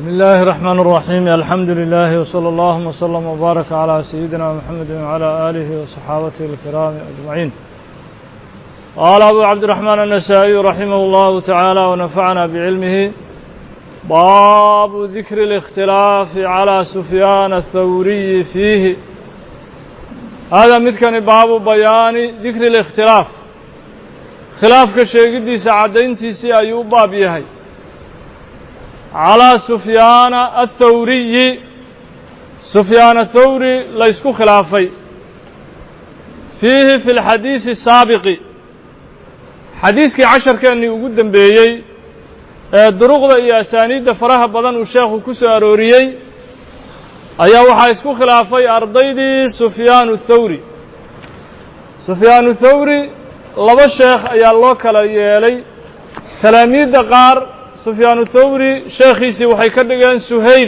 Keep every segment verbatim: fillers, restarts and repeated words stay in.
بسم الله الرحمن الرحيم الحمد لله وصلى الله وسلم وبارك على سيدنا محمد وعلى آله وصحابته الكرام أجمعين. قال أبو عبد الرحمن النسائي رحمه الله تعالى ونفعنا بعلمه: باب ذكر الاختلاف على سفيان الثوري فيه. هذا مثل باب بيان ذكر الاختلاف، خلاف كشيء سعدين تيسي أيوب بابيهي على سفيان الثوري. سفيان الثوري ليسكو خلافي فيه في الحديث السابق، حديث كي عشر كان يقدم بيي دروغ يا أسانيد فرها بدن وشيخ كسو أروريي أيا وحا يسكو خلافي أرضيدي سفيان الثوري. سفيان الثوري لبا الشيخ أيا الله كلا يالي تلاميذ دقار سفيان الثوري شيخيسي وحي كدغان سهيل،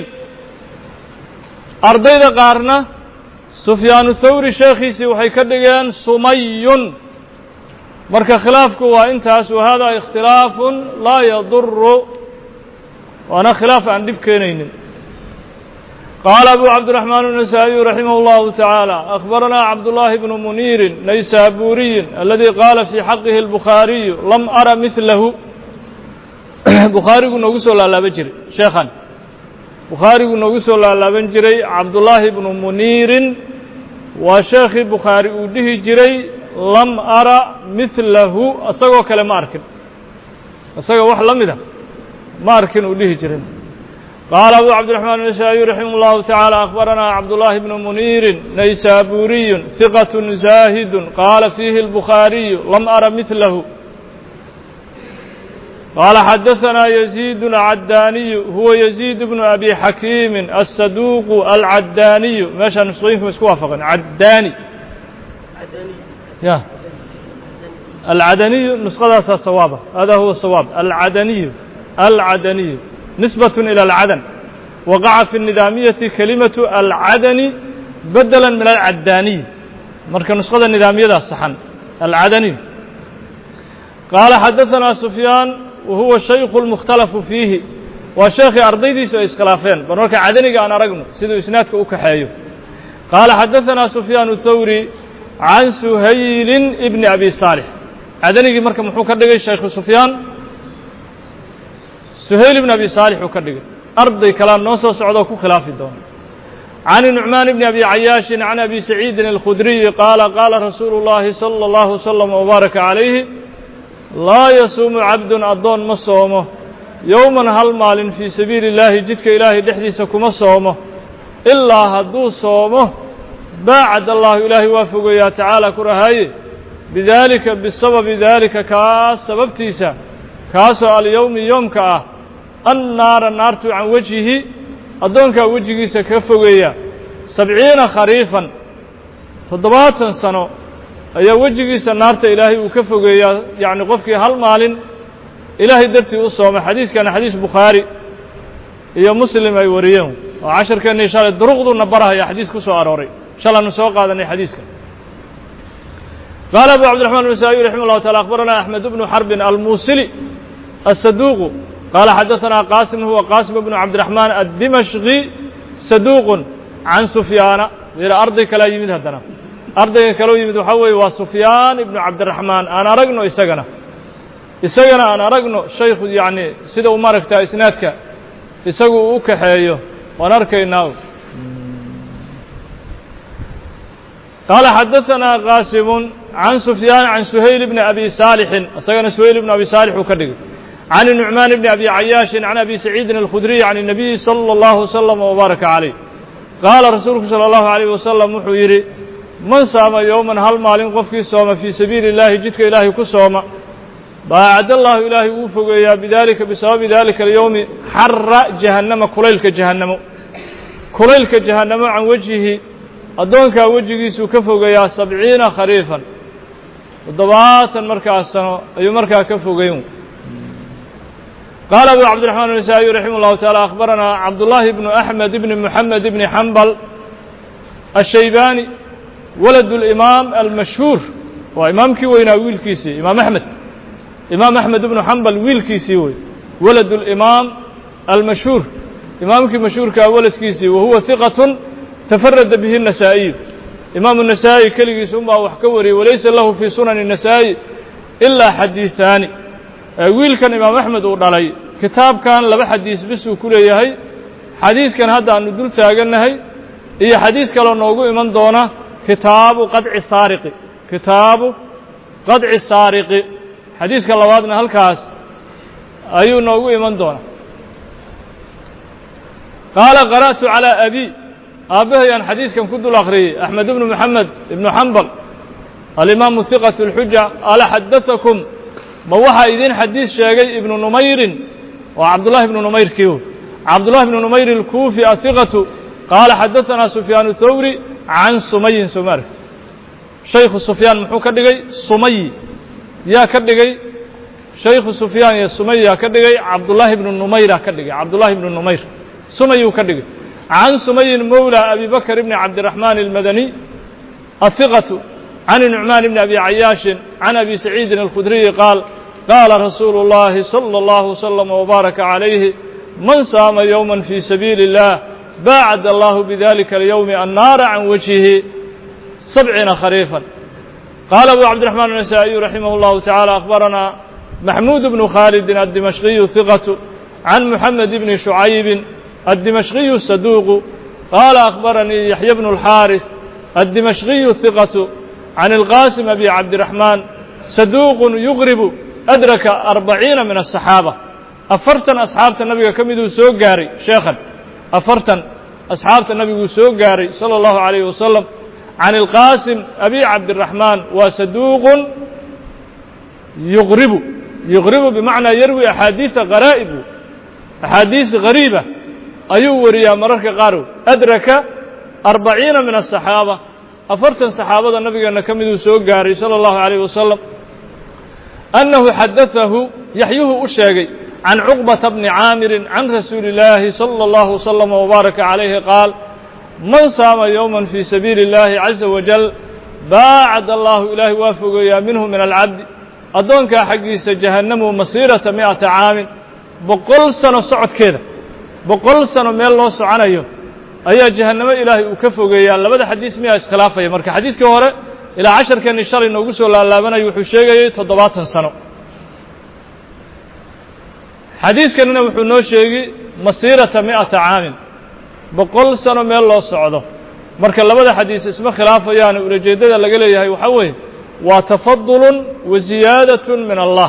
أرضيدا قارنا سفيان الثوري شيخيسي وحي كدغان سمي. مركا خلافكو وانتاس، وهذا اختلاف لا يضر، وانا خلاف عن دبكينين. قال أبو عبد الرحمن النسائي رحمه الله تعالى: أخبرنا عبد الله بن منير نيسابوري الذي قال في حقه البخاري: لم أرى مثله. بخاري noogu soo laalaaban jiray sheekhan bukhaarigu noogu soo laalaaban jiray cabdullaahi ibnu muniirin waa sheekhii bukhaari uu dhihi jiray lam ara midlahu, isagoo kale ma arkin, isagoo wax la mida ma arkin uu dhihi jiray. qaala abu cabdiraxmaan النasaaئي raximah اllahu taعaalى: أخbaranaa cabdullaahi ibnu muniirin naysaabuuriyu hiqaة zaahidu qaala fiihi الbukhaariyu lam ara midlahu. قال حدثنا يزيد العداني هو يزيد بن أبي حكيم الصدوق العداني. ماشي نسخينكم اسكوافقا عداني يا العدني نسخة صوابة، هذا هو الصواب. العدني العدني نسبة إلى العدن، وقع في النظامية كلمة العدني بدلا من العداني، مركز نسخة النظامية الصحن العدني. قال حدثنا سفيان وهو الشيخ المختلف فيه، وشيخ أرضيدي سو إسخلافين بنورك عدني أنا رقمه سيدو إسنادك أكحيو. قال حدثنا سفيان الثوري عن سهيل ابن أبي صالح. عدني مركب محو كردقي الشيخ سفيان سهيل ابن أبي صالح وكردقي أرضي كلام نوصل سعودك خلاف الدون. عن النعمان بن أبي عياش عن أبي سعيد الخدري قال: قال رسول الله صلى الله وسلم وبارك عليه: لا يصوم عبد أضون ما صومه يوما هل مال في سبيل الله جدك إلهي دحديسكم صومه إلا هدو صومه باعد الله إلهي وافق يا تعالى كرهاي بذلك بسبب ذلك كاس سبب تيسا كاسو اليوم يوم كاه النار النار عن وجهه أضونك وجهه سكفق يا سبعين خريفا تضبات سنة ayaa wejigiisa naarta ilaahay uu ka fogeeyaa, yacni qofkii hal maalin ilaahay dartii u soomay. xadiiskana xadiis bukhaari iyo muslim ay wariyeen, oo casharkeennii shalay duruqduuna barahaya xadiis ku soo arooray, shalaynu soo qaadanay xadiiska. qaala abu cabdiraxmaan النasaaئي raximah اllahu taعala: أخbaranaa أxmed bnu xarbin almuusili الsaduuqu qaala xadaثanaa qaasim huwa qaasim bnu cabdiraxmaan addimashqi saduuqun can sufyaana. ila arday kalaa yimid haddana ardayga kaloo yimid waxaa weeye waa sufyaan ibnu cabdiraxmaan. aan aragno isagana isagana aan aragno shaykhu, yacni sida uu maaragtaa isnaadka isagu uu u kaxeeyo waan arkaynaa. qaala xadaثanaa qaasimun can sufyaan can suhayl bni abi saalixin, isagana suhayl ibnu abi saalix uu ka dhigay. can nucmaan bni abi cayaashin can abi saciidin alkhudriy can الnabiyi salى اllahu وسلم وbaaraka calayh. qaala rasuulku salى اllahu عalayh wasalam wuxuu yidhi: man saama yowman hal maalin qofkii sooma fii sabiili illaahi jidka ilaahay ku sooma baacad allaahu ilaahay wuu fogeeyaa bidaalika bisababi daalika alyowmi xara jahannama, kulaylka jahannamo kulaylka jahannamo can wejhihi addoonkaa wejigiisuu ka fogeeyaa sabciina khariifan, toddobaatan markaas sano ayuu markaa ka fogeyn. qaala abu cabdiraxmaan النasaaئي raximah اllahu taعala: أخbaranaa cabdullaahi bnu axmed bni muxamed bni xambal الshaybaani ولد الإمام المشهور، وإمامكي وينا ويلكيسي إمام أحمد إمام أحمد بن حنبل ويلكيسي وي ولد الإمام المشهور imaamkii mashhuurkaa waladkiisii wahuwa hiqatun tafarada bihi النasaa'iyu imaamu النasaa'i keligiisa unbaa wax ka wariyey walaysa lahu fii sunani النasaa'i ilaa xadiiثaani wiilkan imaam axmed uu dhalay kitaabkan laba xadiis bisuu ku leeyahay xadiiskan hadda aanu dul taagannahay iyo xadiis kaloo noogu iman doona kitaabu qadci saariqi kitaabu qadci saariqi xadiiska labaadna halkaas ayuu noogu iman doonaa qaala qara'tu calىa abi aabbahayaan xadiiskan ku dul akhriyey axmed ibnu moxamed ibnu xambal alimaamu hiqaة اlxuja qaala xadatakum ma waxaa idin xadiis sheegay ibnu numayrin waa cabdullahi ibnu numayrkiiu cabdullahi ibnu numayr اlkuufi ahiqatu qaala xadaثanaa sufyaan thawri can sumayin soo ma aragti shaykhu sufyaan muxuu ka dhigay sumayi yaa ka dhigay shaykhu sufyaan iyo sumay yaa ka dhigay cabdullaahi ibnu numayra ka dhigay cabdullahi ibnu numayr sumayuu ka dhigay can sumayin mowla abi bakr ibni cabdiraxmaan almadani ahiqatu can nucmaan ibni abi cayaashin can abi saciidin alkhudriyi qaal qaala rasuulu اllahi salى اllahu wslm wbaaraka calayhi man saama yowma fii sabiili اllah baacad allahu bidalika alyowmi annaara can wajhihi sabciina khariifan qaala abu cabdiraxmaan النasaa'iyu raximah اllahu taعala akhbaranaa maxmuud bnu khaalidin addimashqiyu hiqatu can muxamed bni shucaybin addimashqiyu saduuqu qaala akhbaranii yaxya bnu اlxaariث addimashqiyu hiqatu can ilqaasim abi cabdiraxmaan saduuqun yuqribu adraka arbaciina min aلصaxaaba afartan asxaabta nabiga ka miduu soo gaaray sheekhan afartan asxaabta nabiguu soo gaaray salى اllahu عalayh wasalam can ilqaasim abi cabdiraxmaan waa saduuqun yuqribu yuqribu bimacnaa yarwi axaadiiثa garaa'ib axaadiis gariiba ayuu wariyaa mararka qaar adraka arbaciina min aلصaxaaba afartan saxaabada nabigeena ka miduu soo gaaray salى اllahu عalayh wasalam annahu xadaahu yaxyuhu u sheegay can cuqbata bni caamirin can rasuuli اllaahi salى اllahu wslm wbaaraka calayhi qaal man saama yowma fii sabiili اllahi caza wajal baacad allahu ilaahay waa fogeeyaa minhu min alcabdi addoonkaa xaggiisa jahannamu masiirata mi'ata caamin boqol sano socodkeeda boqol sano meel loo soconayo ayaa jahannamo ilaahay uu ka fogeeyaa labada xadiis miyaa iskhilaafaya marka xadiiskii hore ilaa casharkeennii shalay noogu soo laalaabanaya wuxuu sheegayey toddobaatan sano xadiiskanina wuxuu noo sheegi masiirata mi'ata caamin boqol sano meel loo socdo marka labada xadiis isma khilaafayaane ulajeeddada laga leeyahay waxaa weeye waa tafadulun wa ziyaadatun min allah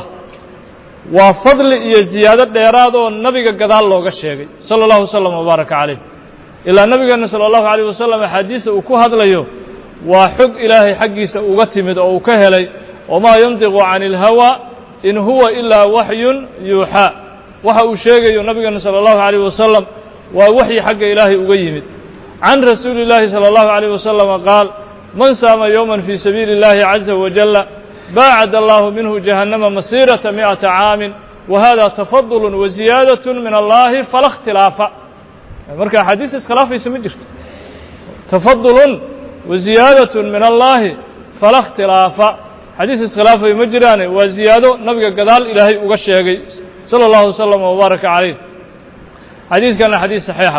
waa fadli iyo ziyaado dheeraad oo nabiga gadaal looga sheegay sala allahu wasalam wbaaraka calayh ilaa nabigeenna sala allahu alayh wasalam axaadiista uu ku hadlayo waa xog ilaahay xaggiisa uga timid oo uu ka helay wamaa yantiqu cani اlhawa in huwa ilaa waxyun yuuxaa waxa uu sheegayo nabigeenna sala allahu alayh wasalam waa waxyi xagga ilaahay uga yimid can rasuuli اllaahi salى اllahu عalيyه wasalama qaal man saama yowma fii sabiili اllahi caza wajala baacad allahu minhu jahannama masiirata mi'ata caamin wa hada tafadul wa ziyaadaة min allahi fala اkhtilaafa marka axaadiis iskhilaafaysa ma jirto tafadulun wa ziyaadaة min allahi fala اkhtilaafa xadiis iskhilaafaya ma jiraane waa ziyaado nabiga gadaal ilaahay uga sheegay salى اllahu wslm wbaaraka calayh xadiiskana xadiis saxiixa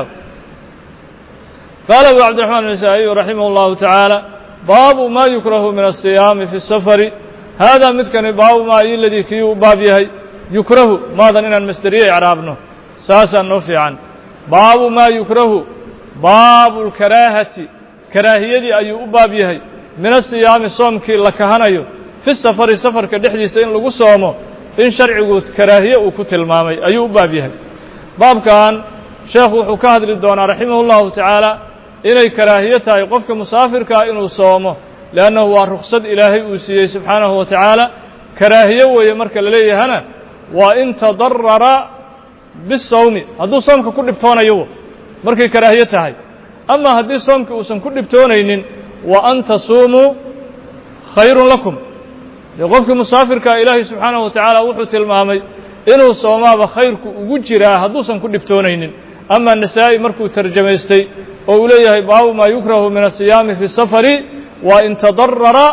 qaala abu cabdiraxmaan النasaa'iyu raximah اllahu taعaalى baabu ma yukrahu min الصiyaami fi الsafari haadaa midkani baabu maa iladii kii u baab yahay yukrahu maadan inaan masderiye icraabno saasaa noo fiican baabu maa yukrahu baabu اlkaraahati karaahiyadii ayuu u baab yahay min asiyaami soomkii la kahanayo fi safari safarka dhexdiisa in lagu soomo in sharcigu karaahiye uu ku tilmaamay ayuu u baab yahay baabkan sheekhu wuxuu ka hadli doonaa raximah اllahu tacaala inay karaahiye tahay qofka musaafirkaa inuu soomo leannahu waa ruksad ilaahay uu siiyey subxaanahu wa tacaala karaahiye weeye marka la leeyahana waa in tadarara bisawmi hadduu soomka ku dhibtoonayo markay karaahiye tahay ama haddii soomka uusan ku dhibtoonaynin wa an tasuumuu khayrun lakum dee qofkii musaafirkaa ilaahay subxaanahu wa tacaala wuxuu tilmaamay inuu soomaaba khayrku ugu jiraa hadduusan ku dhibtoonaynin ama nasaa'i markuu tarjamaystay oo uu leeyahay baabu maa yukrahu min asiyaami fi safari waa in tadarara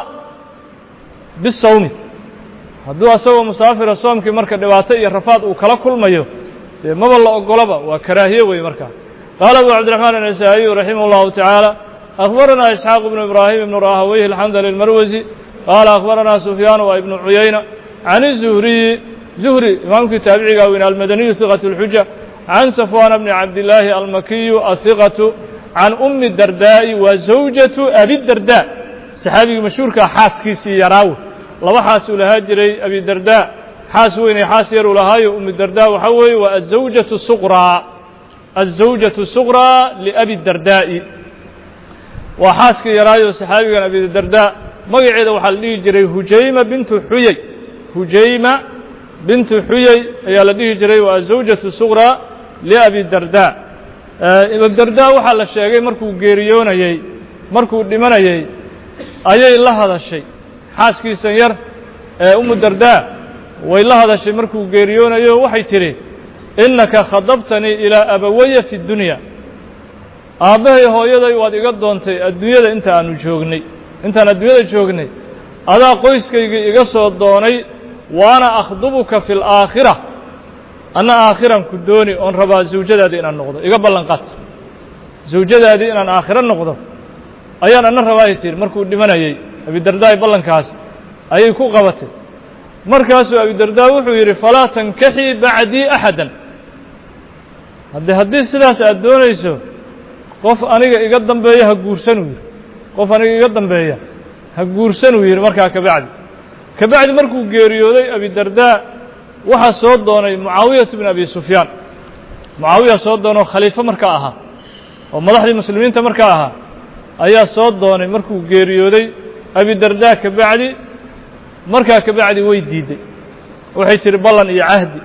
bisawmi hadduu asagoo musaafira soomkii marka dhibaato iyo rafaad uu kala kulmayo ما بالله أقلبه وكراهية ويمركه. قال أبو عبد الرحمن النسائي رحمه الله تعالى أخبرنا إسحاق بن إبراهيم بن راهويه الحنظلي المروزي قال أخبرنا سفيان وابن عيينة عن الزهري زهري إمام تابعي قاوين المدني ثقة الحجة عن صفوان بن عبد الله المكي الثقة عن أم الدرداء وزوجة أبي الدرداء صحابي مشهور كحاسكيسي يراوه لو حاسوا لها جري أبي الدرداء حاسوين حاسير لهاي أم الدرداء وحوي والزوجة الصغرى الزوجة الصغرى لأبي الدرداء وحاسك يرايو صحابي أبي الدرداء مقعد وحلي جري هجيمة بنت حيي هجيمة بنت حيي هي الذي جري والزوجة الصغرى لأبي الدرداء أبي الدرداء وحل الشيء مركو جيريون يي مركو دمنا يي أي الله هذا الشيء حاسك سير أم الدرداء وإلا هذا الشيء مركو جيريون يي وحي تري إنك خضبتني إلى أبوي في الدنيا أبوي هو يدي وادي قدونتي الدنيا أنت أنا جوجني أنت أنا الدنيا جوجني هذا قيس كي يقصد دوني وأنا أخضبك في الآخرة أنا آخرا كدوني أن ربا زوجة هذه أن النقطة يقبل لنقط زوجة هذه أن آخرا النقطة أيان أن ربا يصير مركو دمنا يي أبي الدرداء يبلن كاس أي كو قبته مركز أبي الدرداء وحيري فلا تنكحي بعدي أحدا هذا هذه السلاس أدونيسو قف أنا يقدم بيها هجورسن وير قف أنا يقدم بيها هجورسن وير مركز كبعد كبعد مركو جيريودي أبي الدرداء وحصود دوني معاوية بن أبي سفيان معاوية صود دونه خليفة مركاها ومضح المسلمين تمركاها أيها صود دوني مركو جيريودي أبي الدرداء كبعد markaa ka bacdi way diiday waxay tiri ballan iyo cahdi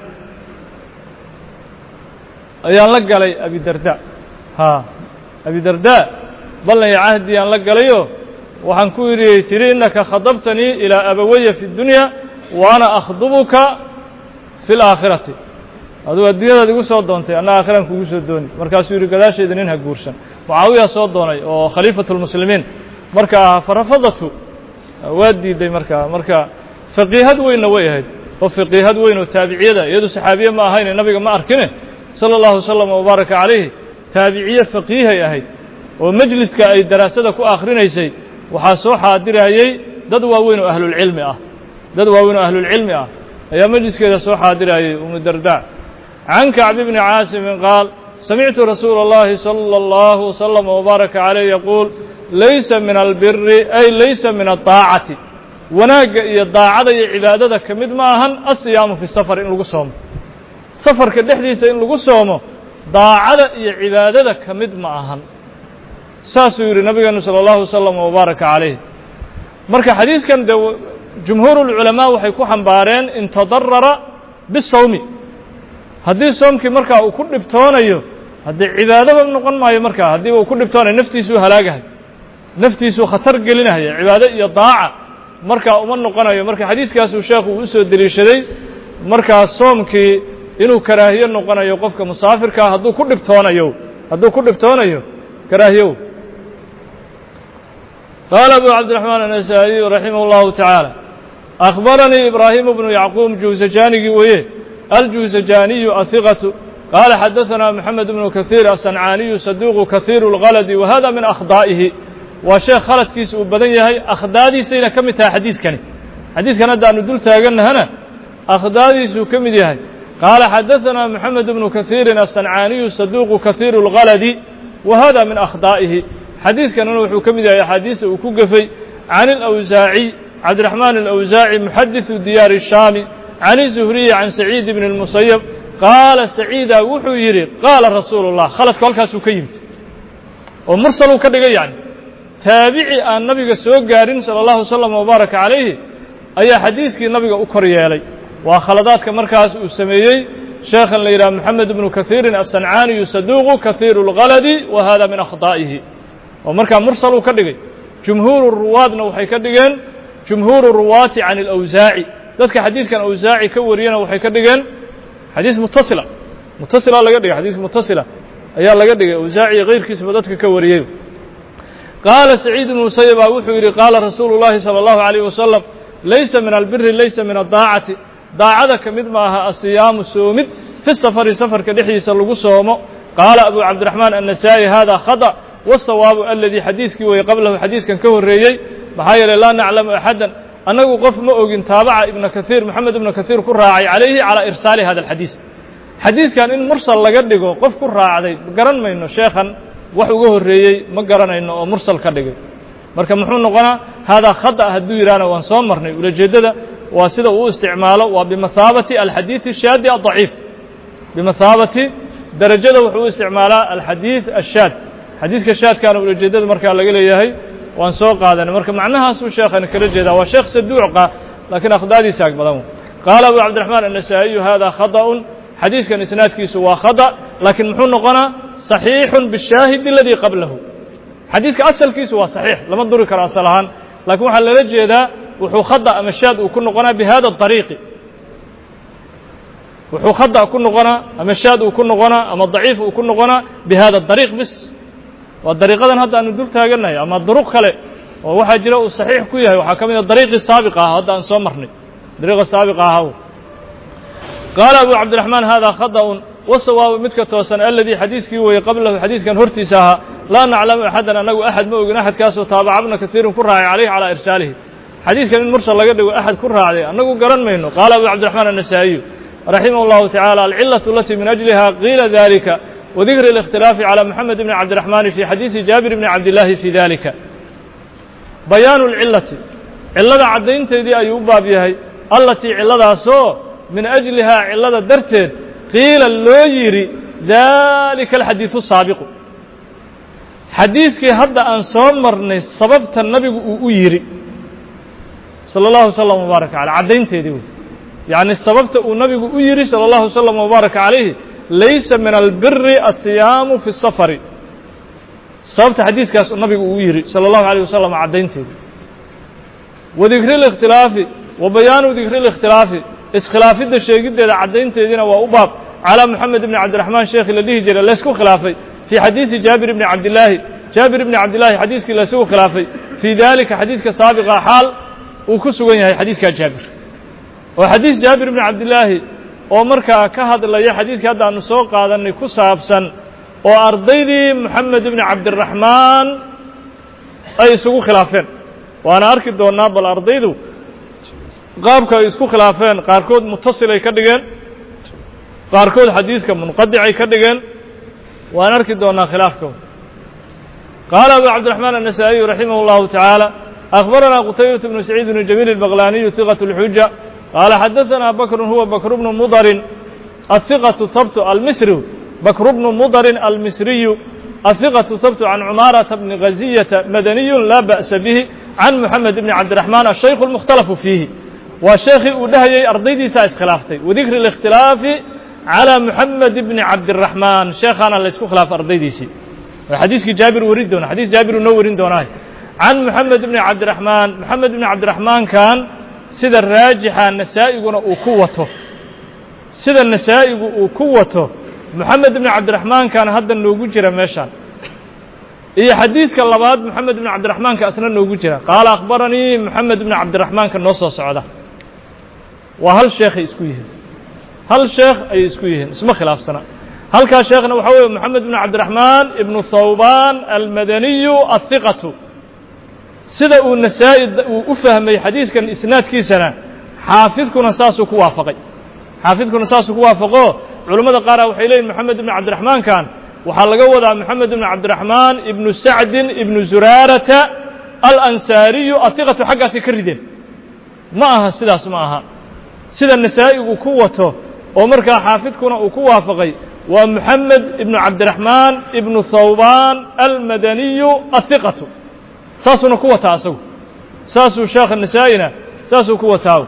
ayaan la galay abi darda ha abi darda ballan iyo cahdi aan la galayo waxaan ku yiri tiri innaka khadabtani ila abawayya fi dunya wa ana akhdubuka fi al-akhirati adu adduunyada igu soo doontay ana aakhiran kugu soo dooni markaas yiri gadaasheeda nin ha guursan muawiya soo doonay oo khalifatul muslimiin markaa farafadatu وادي مركا مركا فقيهد وين ويهد وفقيهد وين وتابعية يدو صحابية ما هين النبي ما أركنه صلى الله وسلم وبارك عليه تابعية فقيهة يهيد ومجلس كأي دراسة كو آخرين يسي وحاسو حادر هاي ددوا وين أهل العلم أه ددوا وين أهل العلم أه يا مجلس كذا سو حادر هاي أم الدرداء عن كعب بن عاصم قال سمعت رسول الله صلى الله وسلم وبارك عليه يقول ليس من البر أي ليس من الطاعة وناق الطاعة عبادة كمد معهن الصيام في السفر إن لقصهم سفر كالحديث إن لقصهم طاعة عبادة كمد معهن ساسور النبي صلى الله عليه وسلم وبارك عليه مركا حديث كان جمهور العلماء وحيكون حنبارين ان تضرر بالصوم هذه الصوم كي مركا وكل بتونيو هذه عبادة بنقول ما هي مركا هذه وكل بتوني نفتي سو هلاقها naftiisu khatar gelinaya cibaado iyo daaca marka uma noqonayo marka xadiiskaas uu sheekhu u soo daliishaday marka soomkii inuu karaahiyo noqonayo qofka musaafirka hadduu ku dhibtoonayo hadduu ku dhibtoonayo karaahiyo قال أبو عبد الرحمن النسائي رحمه الله تعالى أخبرني إبراهيم بن يعقوب جوزجاني ويه الجوزجاني الثقة قال حدثنا محمد بن كثير الصنعاني صدوق كثير الغلد وهذا من أخطائه وشيخ خالد كيس وبدنيه أخدادي سينا كمتها حديث كني حديث كان دا ندول تاغن هنا أخدادي سو كمديه قال حدثنا محمد بن كثير الصنعاني صدوق كثير الغلد وهذا من أخطائه حديث كان نوحو كمديه حديث وكوقفي عن الأوزاعي عبد الرحمن الأوزاعي محدث ديار الشام عن الزهري عن سعيد بن المسيب قال سعيد وحو يري قال رسول الله خالد كالكاس وكيمت ومرسل كدغ يعني تابعي أن النبي سوق قارن صلى الله عليه وسلم وبارك عليه أي حديث كي النبي أكري علي وخلدات كمركز أسميي شيخ ليرى محمد بن كثير الصنعاني يصدوق كثير الغلد وهذا من أخطائه ومركز مرسل كدغ جمهور الرواد وحي كدغن جمهور الرواة عن الأوزاعي ذلك حديث كان أوزاعي كورينا وحي كدغن حديث متصلة متصلة لقدغ حديث متصلة أيها لقدغ أوزاعي غير كسب ذلك كوريه قال سعيد بن المسيب وحيري قال رسول الله صلى الله عليه وسلم ليس من البر ليس من الضاعة ضاعة كمد معها الصيام السومد في في السفر سفر كدحيس اللقصوم قال أبو عبد الرحمن النسائي هذا خطأ والصواب الذي حديثك وقبله حديث كان كهر ريي بحايل لا نعلم أحدا أنه قف مؤجن تابع ابن كثير محمد بن كثير كراعي عليه على إرسال هذا الحديث حديث كان إن مرسل لقدقه قف كراعي قرن ما إنه شيخا وحوه الريي ما قرن إنه مرسل كدقه marka muxuu noqonaa hada khata haduu yiraana waan soo marnay ulajeedada waa sida uu isticmaalo waa bimathabati alhadith ashad adhaif bimathabati darajada wuxuu isticmaalaa alhadith ashad hadithka shad kana ulajeedada marka laga leeyahay waan soo qaadanay marka macnahaas uu sheekhan kala jeedaa waa sheekh saduuqa laakiin aqdaadi saaq badan qala abu abdurrahman an-nasa'i hada khata'un hadithkan isnaadkiisu waa khata laakiin muxuu noqonaa sahihun bishahid alladhi qablahu حديثك أصل كيس هو صحيح لما تدور كرا أصلهان لكن وحال لرجع ده وحو خضع مشاد وكن قنا بهذا الطريق وحو خضع وكن قنا مشاد وكن قنا أما الضعيف وكن قنا بهذا الطريق بس والطريقة هذا أن ندور تاجرنا أما الطرق خلق وواحد جرى الصحيح كويه وحكم الطريق السابقة هذا أن صمرني الطريق السابقة هو قال أبو عبد الرحمن هذا خضع والصواب متك توسن الذي حديثك وقبله حديث كان هرتساها لا نعلم أحدا أنه أحد موجود أحد كاسو تابع ابن كثير كرها عليه على إرساله حديث كان المرسل لقد أحد كرها عليه أنه قرن منه قال أبو عبد الرحمن النسائي رحمه الله تعالى العلة التي من أجلها قيل ذلك وذكر الاختلاف على محمد بن عبد الرحمن في حديث جابر بن عبد الله في ذلك بيان العلة علة عبدين تدي أيوب بابيهي التي علة سو من أجلها علة درتد قيل اللويري ذلك الحديث السابق حديثك هذا أن صمرني سببت النبي ويري صلى الله وسلم وبارك على عدين تديو يعني سببت النبي ويري صلى الله وسلم وبارك عليه ليس من البر الصيام في السفر سببت حديث كاس النبي ويري صلى الله عليه وسلم عدين تديو وذكر الاختلاف وبيان ذكر الاختلاف اسخلاف الشيء جدا عدين تدينا وأباب على محمد بن عبد الرحمن شيخ الذي جرى لسكو خلافي في حديث جابر بن عبد الله جابر بن عبد الله حديث لا سوى خلافي في ذلك حديث سابق حال وكسوين هي حديث جابر وحديث جابر بن عبد الله ومركا كهد الله حديث هذا أن سوق هذا أن كسابسا وأرضي محمد بن عبد الرحمن أي سوق خلافين وأنا أركض دون ناب الأرضي له قابك يسكو خلافين قاركود متصل يكدجن قاركود حديث كمنقطع يكدجن وأنا أركض دون خلافكم قال أبو عبد الرحمن النسائي رحمه الله تعالى أخبرنا قتيبة بن سعيد بن جميل البغلاني ثقة الحجة قال حدثنا بكر هو بكر بن مضر الثقة ثبت المصري بكر بن مضر المصري الثقة ثبت عن عمارة بن غزية مدني لا بأس به عن محمد بن عبد الرحمن الشيخ المختلف فيه والشيخ ودهي أرضيدي سايس خلافتي وذكر الاختلاف على محمد بن عبد الرحمن شيخنا اللي اسكو خلاف أرضيديسي حديث جابر وريد دون حديث جابر ونورين دوناي عن محمد بن عبد الرحمن محمد بن عبد الرحمن كان سيد الراجحة النسائي وقوته سيد النسائي وقوته محمد بن عبد الرحمن كان هذا النوجو جرى ماشان إيه حديث كاللباد محمد بن عبد الرحمن كأسنا النوجو جرى قال أخبرني محمد بن عبد الرحمن كان نص السعودة وهل شيخ يسكويه هل شيخ أي يسكويه اسمه خلاف سنة هل كان شيخنا وحوي محمد بن عبد الرحمن ابن ثوبان المدني الثقة سيدا النسائي وفهم حديث كان إسناد كي سنة حافظكم أساسه كوافقي حافظكم أساسه كوافقه علماء قارئ وحيلين محمد بن عبد الرحمن كان وحلقوا وضع محمد بن عبد الرحمن ابن سعد ابن زرارة الأنساري الثقة حقا سكردين معها سيدا معها سيدا النسائي وكوته ومركا حافظكم وكوافقي ومحمد ابن عبد الرحمن ابن ثوبان المدني الثقة ساسو نكوة تاسو ساسو شيخ النسائنا ساسو كوة تاو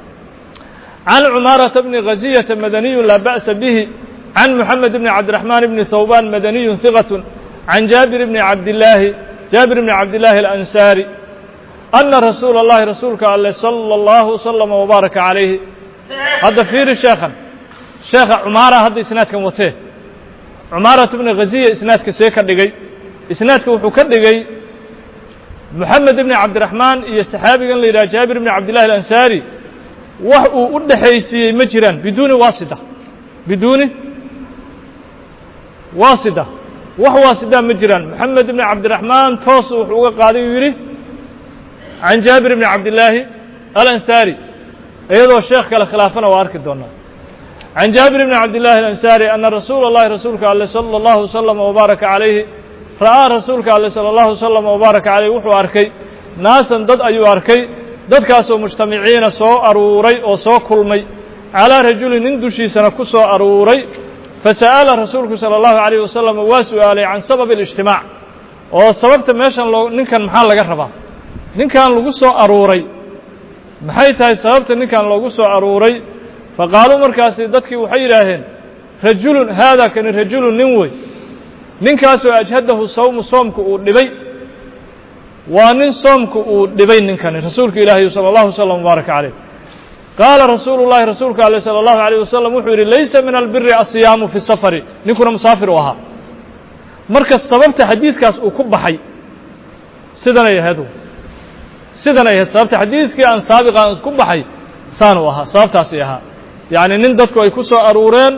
عن عمارة بن غزية مدني لا بأس به عن محمد بن عبد الرحمن بن ثوبان مدني ثقة عن جابر بن عبد الله جابر بن عبد الله الأنساري أن رسول الله رسولك الله صلى الله وسلم وبارك عليه هذا فير شيخا شيخ عمارة هذا إسنادك وته عمارة بن غزية إسنادك سيكر دقي إسنادك وحكر دقي محمد بن عبد الرحمن يستحابي إلى جابر بن عبد الله الأنساري وحو أدحيسي مجرا بدون واسطة biduuni waasida wax waasidaa ma jiraan moxamed ibni cabdiraxmaan toos wuxuu uga qaaday uu yidhi can jaabir ibni cabdillaahi alansaari iyadoo sheekh kale khilaafana waa arki doonaa can jaabir ibni cabdillaahi alansaari ana rasuula اllahi rasuulka alle salى اllahu wslama wbaaraka calayhi ra'aa rasuulka alle salى اllahu wslama wbaaraka calayhi wuxuu arkay naasan dad ayuu arkay dadkaasoo mujtamiciina soo aruuray oo soo kulmay calىa rajulin nin dushiisana ku soo aruuray fasa'ala rasuulku salى اllahu عalayه wasalam waa su'aalay can sababi اlijtimaac oo sababta meeshan loo ninkan maxaa laga rabaa ninkan lagu soo aruuray maxay tahay sababta ninkan loogu soo aruuray faqaaluu markaasi dadkii waxay yidhaaheen rajulun haada kani rajulun nin wey ninkaasoo ajhadahu sawmu soomku uu dhibay waa nin soomku uu dhibay ninkani rasuulka ilaahay salى اllahu wslam wbaaraka calayh qaala rasuulu llahi rasuulka ale salى اllahu عalيه wasalam wuxuu yidhi laysa min albiri asiyaamu fi safari ninkuna musaafir u ahaa marka sababta xadiidkaas uu ku baxay sidanay ahayd sidanay ahayd sababta xadiidkii aan saabiqa aan isku baxay saanuu ahaa sababtaasay ahaa yacni nin dadku ay ku soo aruureen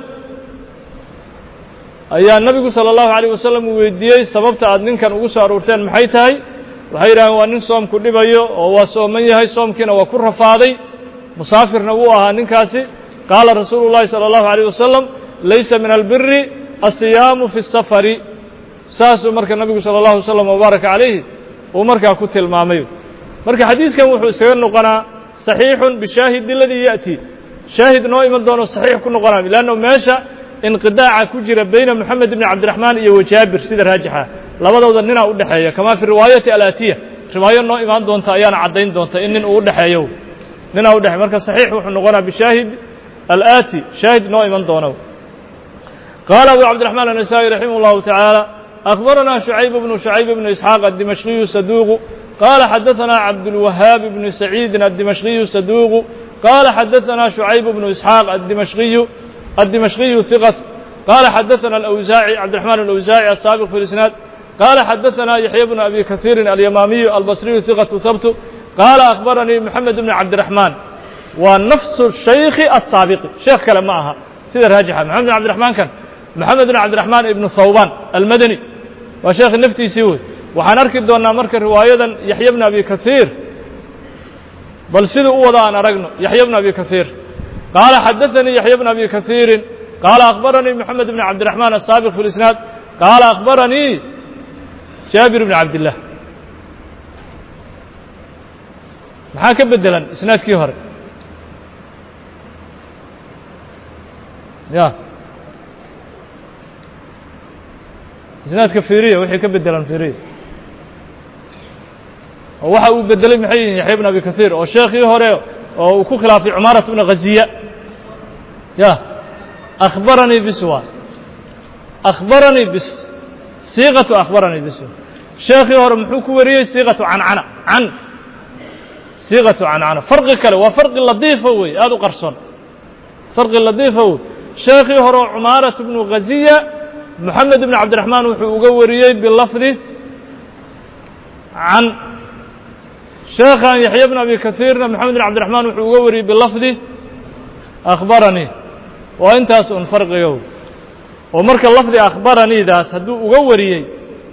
ayaa nebigu salى اllahu عalيه wasalam uu weydiiyey sababta aad ninkan ugu soo aruurteen maxay tahay waxay yidhaaheen waa nin soomku dhibayo oo waa sooman yahay soomkiina waa ku rafaaday musaafirna wuu ahaa ninkaasi qaala rasuulu llahi salى اllahu عalيه wasalam laysa min albiri asiyaamu fi الsafari saasuu marka nebigu salى اllahu wslam wbaaraka calayhi uu markaa ku tilmaamay marka xadiiskan wuxuu isaga noqonaa صaxiixun bishaahidi aladii ya'ti shaahid noo iman doono saxiix ku noqonaayo leanno meesha inqidaaca ku jira bayna moxamed ibni cabdiraxmaan iyo wajaabir sida raajixa labadooda ninaa u dhexeeya kamaa fi riwaayati alaatiya riwaayo noo imaan doonta ayaana caddayn doonta in nin uu u dhexeeyo ninaa u dhexey marka saxiix wuxuu noqonaa bishaahid alaati shaahid noo iman doono qaala abu cabdiraxmaan anasaa'i raximah اllahu tacaala أخبرنا شعيب بن شعيب بن إسحاق الدمشقي صدوق قال حدثنا عبد الوهاب بن سعيد الدمشقي صدوق قال حدثنا شعيب بن إسحاق الدمشقي الدمشقي ثقة قال حدثنا الأوزاعي عبد الرحمن الأوزاعي السابق في الإسناد قال حدثنا يحيى بن أبي كثير اليمامي البصري ثقة ثبت قال أخبرني محمد بن عبد الرحمن ونفس الشيخ السابق شيخ كلام معها سيدة راجحة محمد بن عبد الرحمن كان محمد بن عبد الرحمن بن ثوبان المدني وشيخ النفتي سوي وحان أركب دونا مركز رواية يحيى بن أبي كثير بل سيدو وضع أنا رقنه يحيى بن أبي كثير قال حدثني يحيى بن أبي كثير قال أخبرني محمد بن عبد الرحمن السابق في الإسناد قال أخبرني جابر بن عبد الله maxaa ka bedelan isnaadkii hore ya isnaadka fiiriya wixii ka bedelan fiiriya oo waxa uu bedelay maxay yihiin yaxya ibn abi kathiir oo sheekhii hore oo uu ku khilaafay cumaarat ibn ghaziya ya akhbaranii biswa akhbaranii bis siiqatu akhbaranii bis sheekhii hore muxuu ku wariyey siiqatu cancana can siiqatu cancana farqi kale waa farqi ladiifa wey aada u qarsoon farqi ladiifa wey sheekhii hore oo cumaarat ibnu ghaziya moxamed ibn cabdiraxmaan wuxuu uga wariyey bilafdi can sheekhan yaxya bn abi kathiirna moxamed ibn cabdiraxmaan wuxuu uga wariyey bilafdi akhbaranii waa intaas un farqiga wey oo marka lafdi akhbaraniidaas hadduu uga wariyey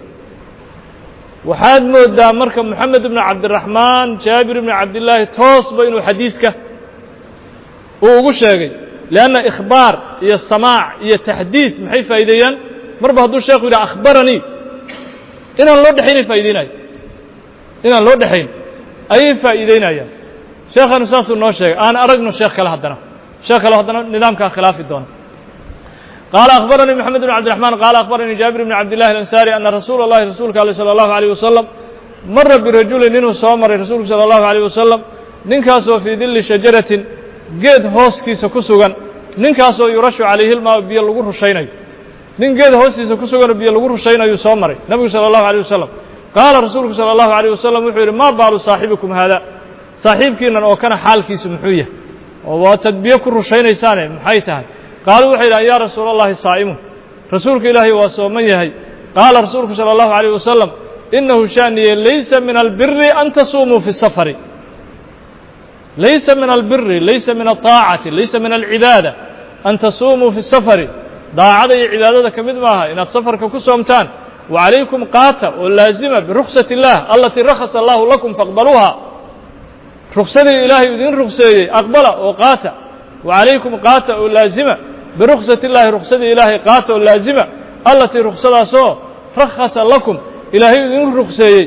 waxaad moodaa marka moxamed ibn cabdiraxmaan jaabir ibn cabdillaahi toosba inuu xadiiska uu ugu sheegay lianna ikhbaar iyo samaac iyo taxdiid maxay faa'iideeyaan marba hadduu sheekhu yidhaha akhbaranii inaan loo dhexaynay faa'iideynayo inaan loo dhexayn ayay faa'iideynayaan sheekhanu saasuu noo sheegay aan aragno sheekh kale haddana sheekh kale haddana nidaamkaa khilaafi doona قال أخبرني محمد بن عبد الرحمن قال أخبرني جابر بن عبد الله الأنصاري أن رسول الله رسولك صلى الله عليه وسلم مر برجل نينو صامر رسولك صلى الله عليه وسلم ننكاسو في ظل شجرة قيد هوسكيس كسوغان ننكاسو يرش عليه الماء بيلغور الشيني نين قيد هوسكيس كسوغان بيلغور الشيني يصامر نبي صلى الله عليه وسلم قال رسولك صلى الله عليه وسلم وحير ما بال صاحبكم هذا صاحبكينا أو كان حالكيس محوية وتدبيكر الشيني ساني محيتها قالوا وحيد يا رسول الله صائم رسولك إلهي وصومن يهي قال رسولك صلى الله عليه وسلم إنه شأني ليس من البر أن تصوموا في السفر ليس من البر ليس من الطاعة ليس من العبادة أن تصوموا في السفر daacada iyo cibaadada ka mid maaha inaad safarka ku soomtaan وعalaykum qaata oo laazima biruksaة الlah alatii rakhasa allahu lakum faqbaluuha ruksadii ilaahay idin rugseeyey aqbala oo qaata وعalaykum qaata oo laazima biruksaة الlahi ruksadii ilaahay qaata oo laazima alatii ruksadaasoo rakhasa lakum ilaahay idin rugseeyey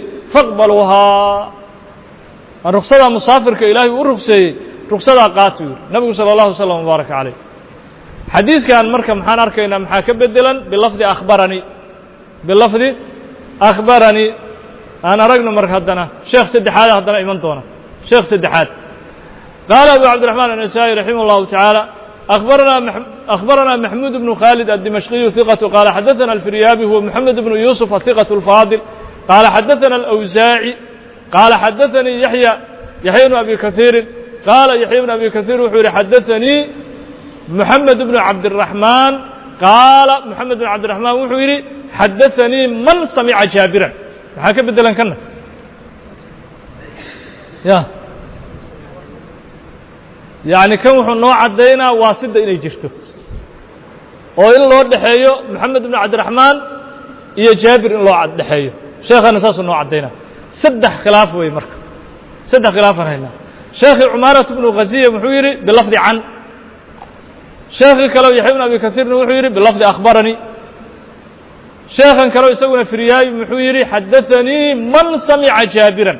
faqbaluuhaa ruksadaa musaafirka ilaahay u rugseeyey ruksadaa qaata yuri nabigu salى الlahu وsلم وbaaraka عalيh xadiiskan marka maxaan arkaynaa maxaa ka bedelan bilafdi akhbaranii bilafdi akhbaranii aan aragno marka haddana sheekh saddexaad haddana iman doona sheekh saddexaad qaala abu cabdiraxmaan النasaaئي raximah اllahu taعaalى أخبرنا أخبرنا محمود بن خالد الدمشقي ثقة قال حدثنا الفريابي هو محمد بن يوسف الثقة الفاضل قال حدثنا الأوزاعي قال حدثني يحيى يحيى بن أبي كثير قال يحيى بن أبي كثير وحوري حدثني محمد بن عبد الرحمن قال محمد بن عبد الرحمن وحوري حدثني من سمع جابرا حكى بدلن كنا يا يعني كم وحو نوع عدينا واسدة إني جرته وإن لو دحيو محمد بن عبد الرحمن إيا جابر إن لو دحيو شيخنا أساس نوع عدينا سدح خلاف وي مركب سدح خلاف هنا شيخ عمارة بن غزية محويري بلفظ عن شيخ كلو يحيى بن أبي كثير محويري بلفظ أخبرني شيخا كلو يسوون فرياي محويري حدثني من سمع جابرا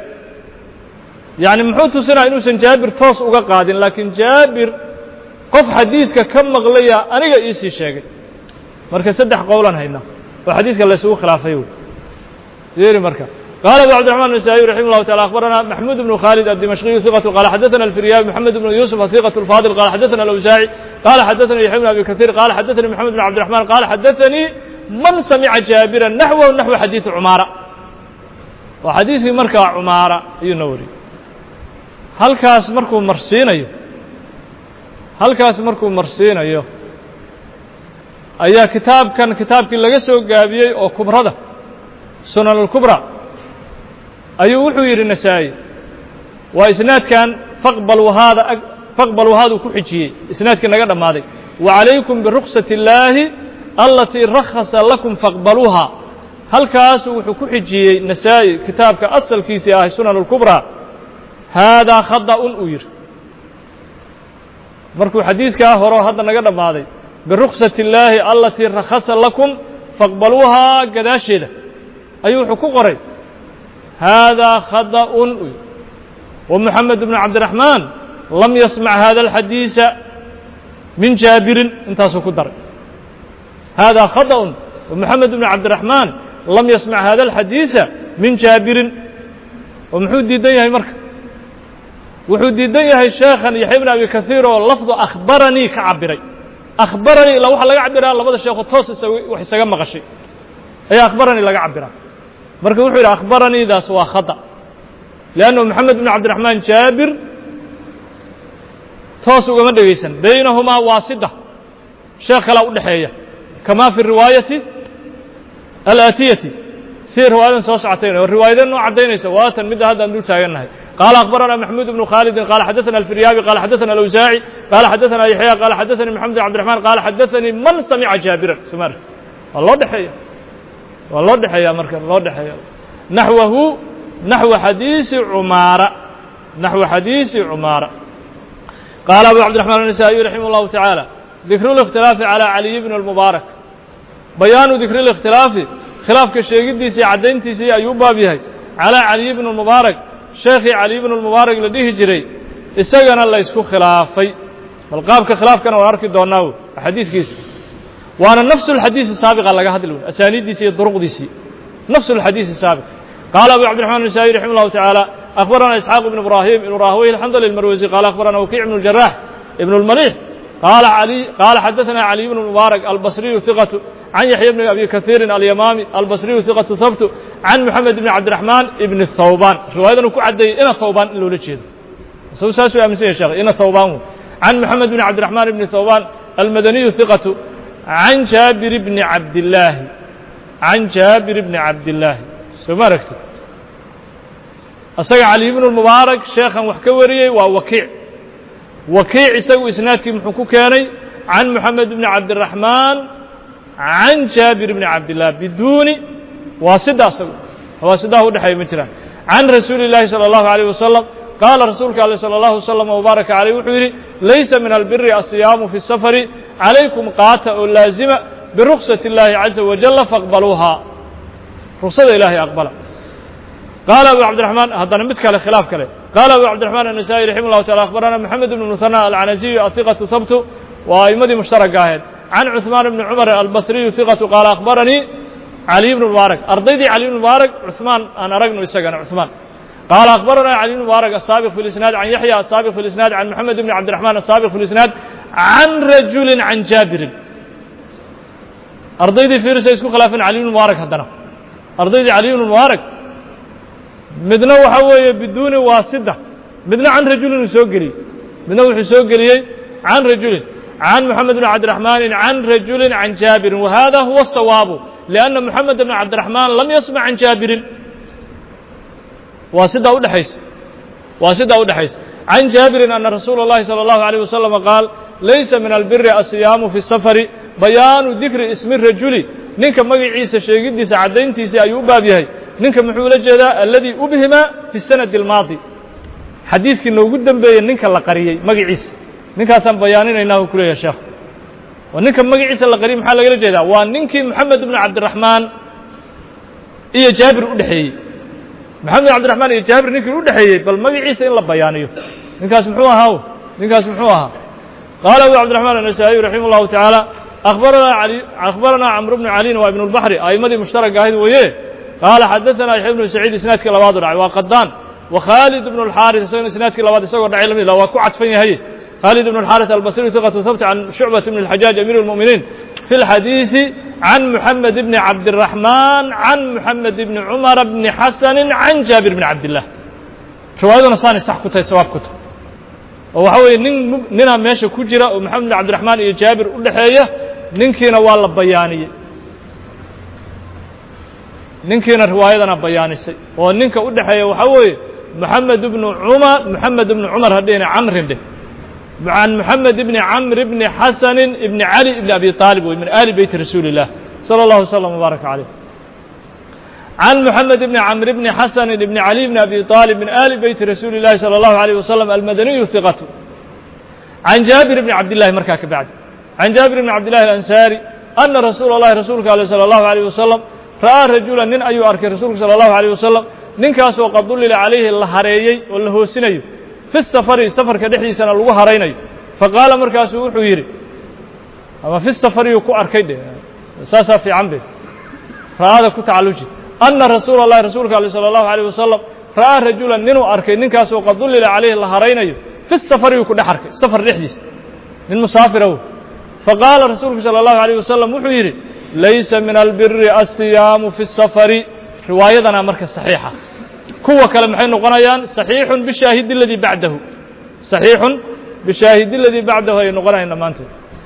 يعني muxuu tusinaa inuusan jaabir toos uga qaadin laakiin jaabir qof xadiiska ka maqlaya aniga ii sii sheegay marka saddex qowlan hayna oo xadiiska la isugu khilaafay yeeri marka قال أبو عبد الرحمن النسائي رحمه الله تعالى أخبرنا محمود بن خالد الدمشقي ثقة قال حدثنا الفريابي محمد بن يوسف الثقة الفاضل قال حدثنا الأوزاعي قال حدثني يحيى بن أبي كثير قال حدثني محمد بن عبد الرحمن قال حدثني من سمع جابرا نحوه نحو حديث عمارة وحديث مركع عمارة ينوري halkaas markuu marsiinayo halkaas markuu marsiinayo ayaa kitaabkan kitaabkii laga soo gaabiyey oo kubrada sunan اlkubra ayuu wuxuu yidhi nasaa'i waa isnaadkan faqbaluu haada faqbaluu haaduu ku xijiyey isnaadkii naga dhammaaday وعalaykum biruksaةi الlaahi alatii rakhasa lakum faqbaluuha halkaasuu wuxuu ku xijiyey nasaa'i kitaabka asalkiisii ahay sunan اlkubra haadaa khada'un uu yidhi markuu xadiiskaa horo hadda naga dhammaaday biruksati illaahi alatii rakhasa lakum faqbaluuhaa gadaasheeda ayuu wuxuu ku qoray haadaa khada'un uu yidhi wa moxamed bnu cabdiraxmaan lam yasmac hada alxadiisa min jaabirin intaasuu ku daray haadaa khada'un wa moxamed bnu cabdiraxmaan lam yasmac hada alxadiisa min jaabirin oo muxuu diidan yahay marka wuxuu diidan yahay sheekhan yaxya bn abi kahiir oo lafdu akhbaranii ka cabiray akhbaranii ilaa waxa laga cabiraa labada sheekho toos wax isaga maqashay ayaa akhbaranii laga cabiraa marka wuxuu yidhi akhbaraniidaas waa khada liannahu moxamed bn cabdiraxmaan jaabir toos ugama dhegaysan baynahumaa waasida sheekh kalaa u dhexeeya kamaa fi riwaayati alaatiyati sida riwaayadan soo socotayna oo riwaayadeen noo caddaynaysa waatan midda hadda aan dul taagannahay قال أخبرنا محمود بن خالد قال حدثنا الفريابي قال حدثنا الأوزاعي قال حدثنا يحيى قال حدثني محمد بن عبد الرحمن قال حدثني من سمع جابرا سمر والله دحيا والله دحيا مركب الله دحيا نحوه نحو حديث عمارة نحو حديث عمارة قال أبو عبد الرحمن النسائي رحمه الله تعالى ذكر الاختلاف على علي بن المبارك بيان ذكر الاختلاف خلاف كشيء قديسي عدينتيسي أيوب بابيهي على علي بن المبارك sheekhii cali bn اlmubaarak la dhihi jiray isagana la ysku khilaafay bal qaabka khilaafkana waan arki doonaa xadiiskiisa waana nafsu اlxadiisi saabiqa laga hadli wey asaaniiddiisi iyo duruqdiisii nafsu اlxadiisi saabiq qaala abu cabdiraxman النasaaئي raximah اllahu taعaalى أخبرنا إسحاق بن إبراهيم بن راهويه الحنظلي المروزي قال أخبرنا وكيع بن الجراح بن المليح قال علي قال حدثنا علي بن المبارك البصري ثقة عن يحيى بن أبي كثير اليمامي البصري ثقة ثبت عن محمد بن عبد الرحمن بن الثوبان رواية ku caday ina ثوبان in loola jeedo soo saas way aaminsan sheekh ina ثوبان عن محمد بن عبد الرحمن بن ثوبان المدني ثقة عن جابر بن عبد الله عن جابر بن عبد الله soo ma aragtid asaga علي بن المبارك sheekhan wax ka wariyay waa wakiic wakiic isagu isnaadkii muxuu ku keenay عن محمد بن عبد الرحمن عن جابر بن عبد الله بدون واسطة واسطة ودحي مجرى عن رسول الله صلى الله عليه وسلم قال رسولك عليه صلى الله عليه وسلم وبارك عليه وحيري ليس من البر الصيام في السفر عليكم قاطع لازمة برخصة الله عز وجل فاقبلوها رخصة الله أقبلها قال أبو عبد الرحمن هذا نمتك على خلاف كله قال أبو عبد الرحمن النسائي رحمه الله تعالى أخبرنا محمد بن مثنى العنزي الثقة ثبت وأئمة مشترك قاهد عن عثمان بن عمر البصري ثقة قال أخبرني علي بن مبارك أرضيدي علي بن مبارك عثمان أنا رجل يسجن عثمان قال أخبرنا علي بن مبارك السابق في الإسناد عن يحيى السابق في الإسناد عن محمد بن عبد الرحمن السابق في الإسناد عن رجل عن جابر أرضيدي فيرس يسكو خلاف علي بن مبارك هدنا أرضيدي علي بن مبارك مدنا وحوي بدون واسطة مدنا عن رجل سوقري مدنا وحي سوقري عن رجل عن محمد بن عبد الرحمن عن رجل عن جابر وهذا هو الصواب لأن محمد بن عبد الرحمن لم يسمع عن جابر واسطة ودحيس واسطة ودحيس عن جابر أن رسول الله صلى الله عليه وسلم قال ليس من البر الصيام في السفر بيان ذكر اسم الرجل نينك مغي عيسى شيغديس عدينتيسي ايو بابيهي نينك مخو لا جيدا الذي ابهم في السنه الماضي حديثك نوغو دنبيه نينك لا قريي مغي عيسى نينكاسان بيانينayna ku leeyahay sheekh wa ninka magi ciisa la qariy maxaa laga jeedaa waa ninkii Maxamed ibn Abd Arrahman iyo Jaabir u dhaxeeyay Maxamed ibn Abd Arrahman iyo Jaabir ninkii u dhaxeeyay bal magi ciisa in la bayaaniyo ninkaas muxuu ahaa ninkaas muxuu ahaa قال أبو عبد الرحمن النسائي رحمه الله تعالى أخبرنا علي أخبرنا عمرو بن علي وابن البحر أئمة مشترك قاهد ويه قال حدثنا يحيى بن سعيد إسناد كلواضر وقدان وخالد بن الحارث إسناد كلواضر سوى علم لو كعت فيه هي خالد بن الحارث البصري ثقة ثبت عن شعبة بن الحجاج أمير المؤمنين في الحديث عن محمد بن عبد الرحمن عن محمد بن عمر بن حسن عن جابر بن عبد الله رواية نصاني صح كتب سواب كتب وحوي نين نينا ماشي كجرا ومحمد بن عبد الرحمن iyo Jaabir u dhaxeeya ninkiina waa la bayaaniyay ninkiina riwaayadana bayaanisay oo ninka u dhaxeeya waxa weeye Muhammad ibn Umar Muhammad ibn Umar hadina Amr inde عن محمد بن عمرو بن حسن بن علي بن ابي طالب ومن آل بيت رسول الله صلى الله عليه وسلم وبارك عليه عن محمد بن عمرو بن حسن بن علي بن أبي طالب من آل بيت رسول الله صلى الله عليه وسلم المدني ثقة عن جابر بن عبد الله مركاك بعد عن جابر بن عبد الله الأنساري أن رسول الله رسولك صلى الله عليه وسلم رأى رجلا نن أيو أرك رسولك صلى الله عليه وسلم نن كاس وقد ضلل عليه اللهريي والله سني في السفر السفر كدحي سنة لو هريني فقال مركاس وحويري أما في السفر يكو أركيد ساسا في عمبه فهذا كتعلوجي أن رسول الله رسولك صلى الله عليه وسلم رأى رجلا ننو أركي ننكاس وقد ظلل عليه اللهريني في السفر يكون حركي سفر رحديث من مسافره فقال رسولك صلى الله عليه وسلم وحيري ليس من البر الصيام في السفر روايتنا مركز صحيحة كوة كلام حين قنيان صحيح بالشاهد الذي بعده صحيح بالشاهد الذي بعده ينقنين ما أنت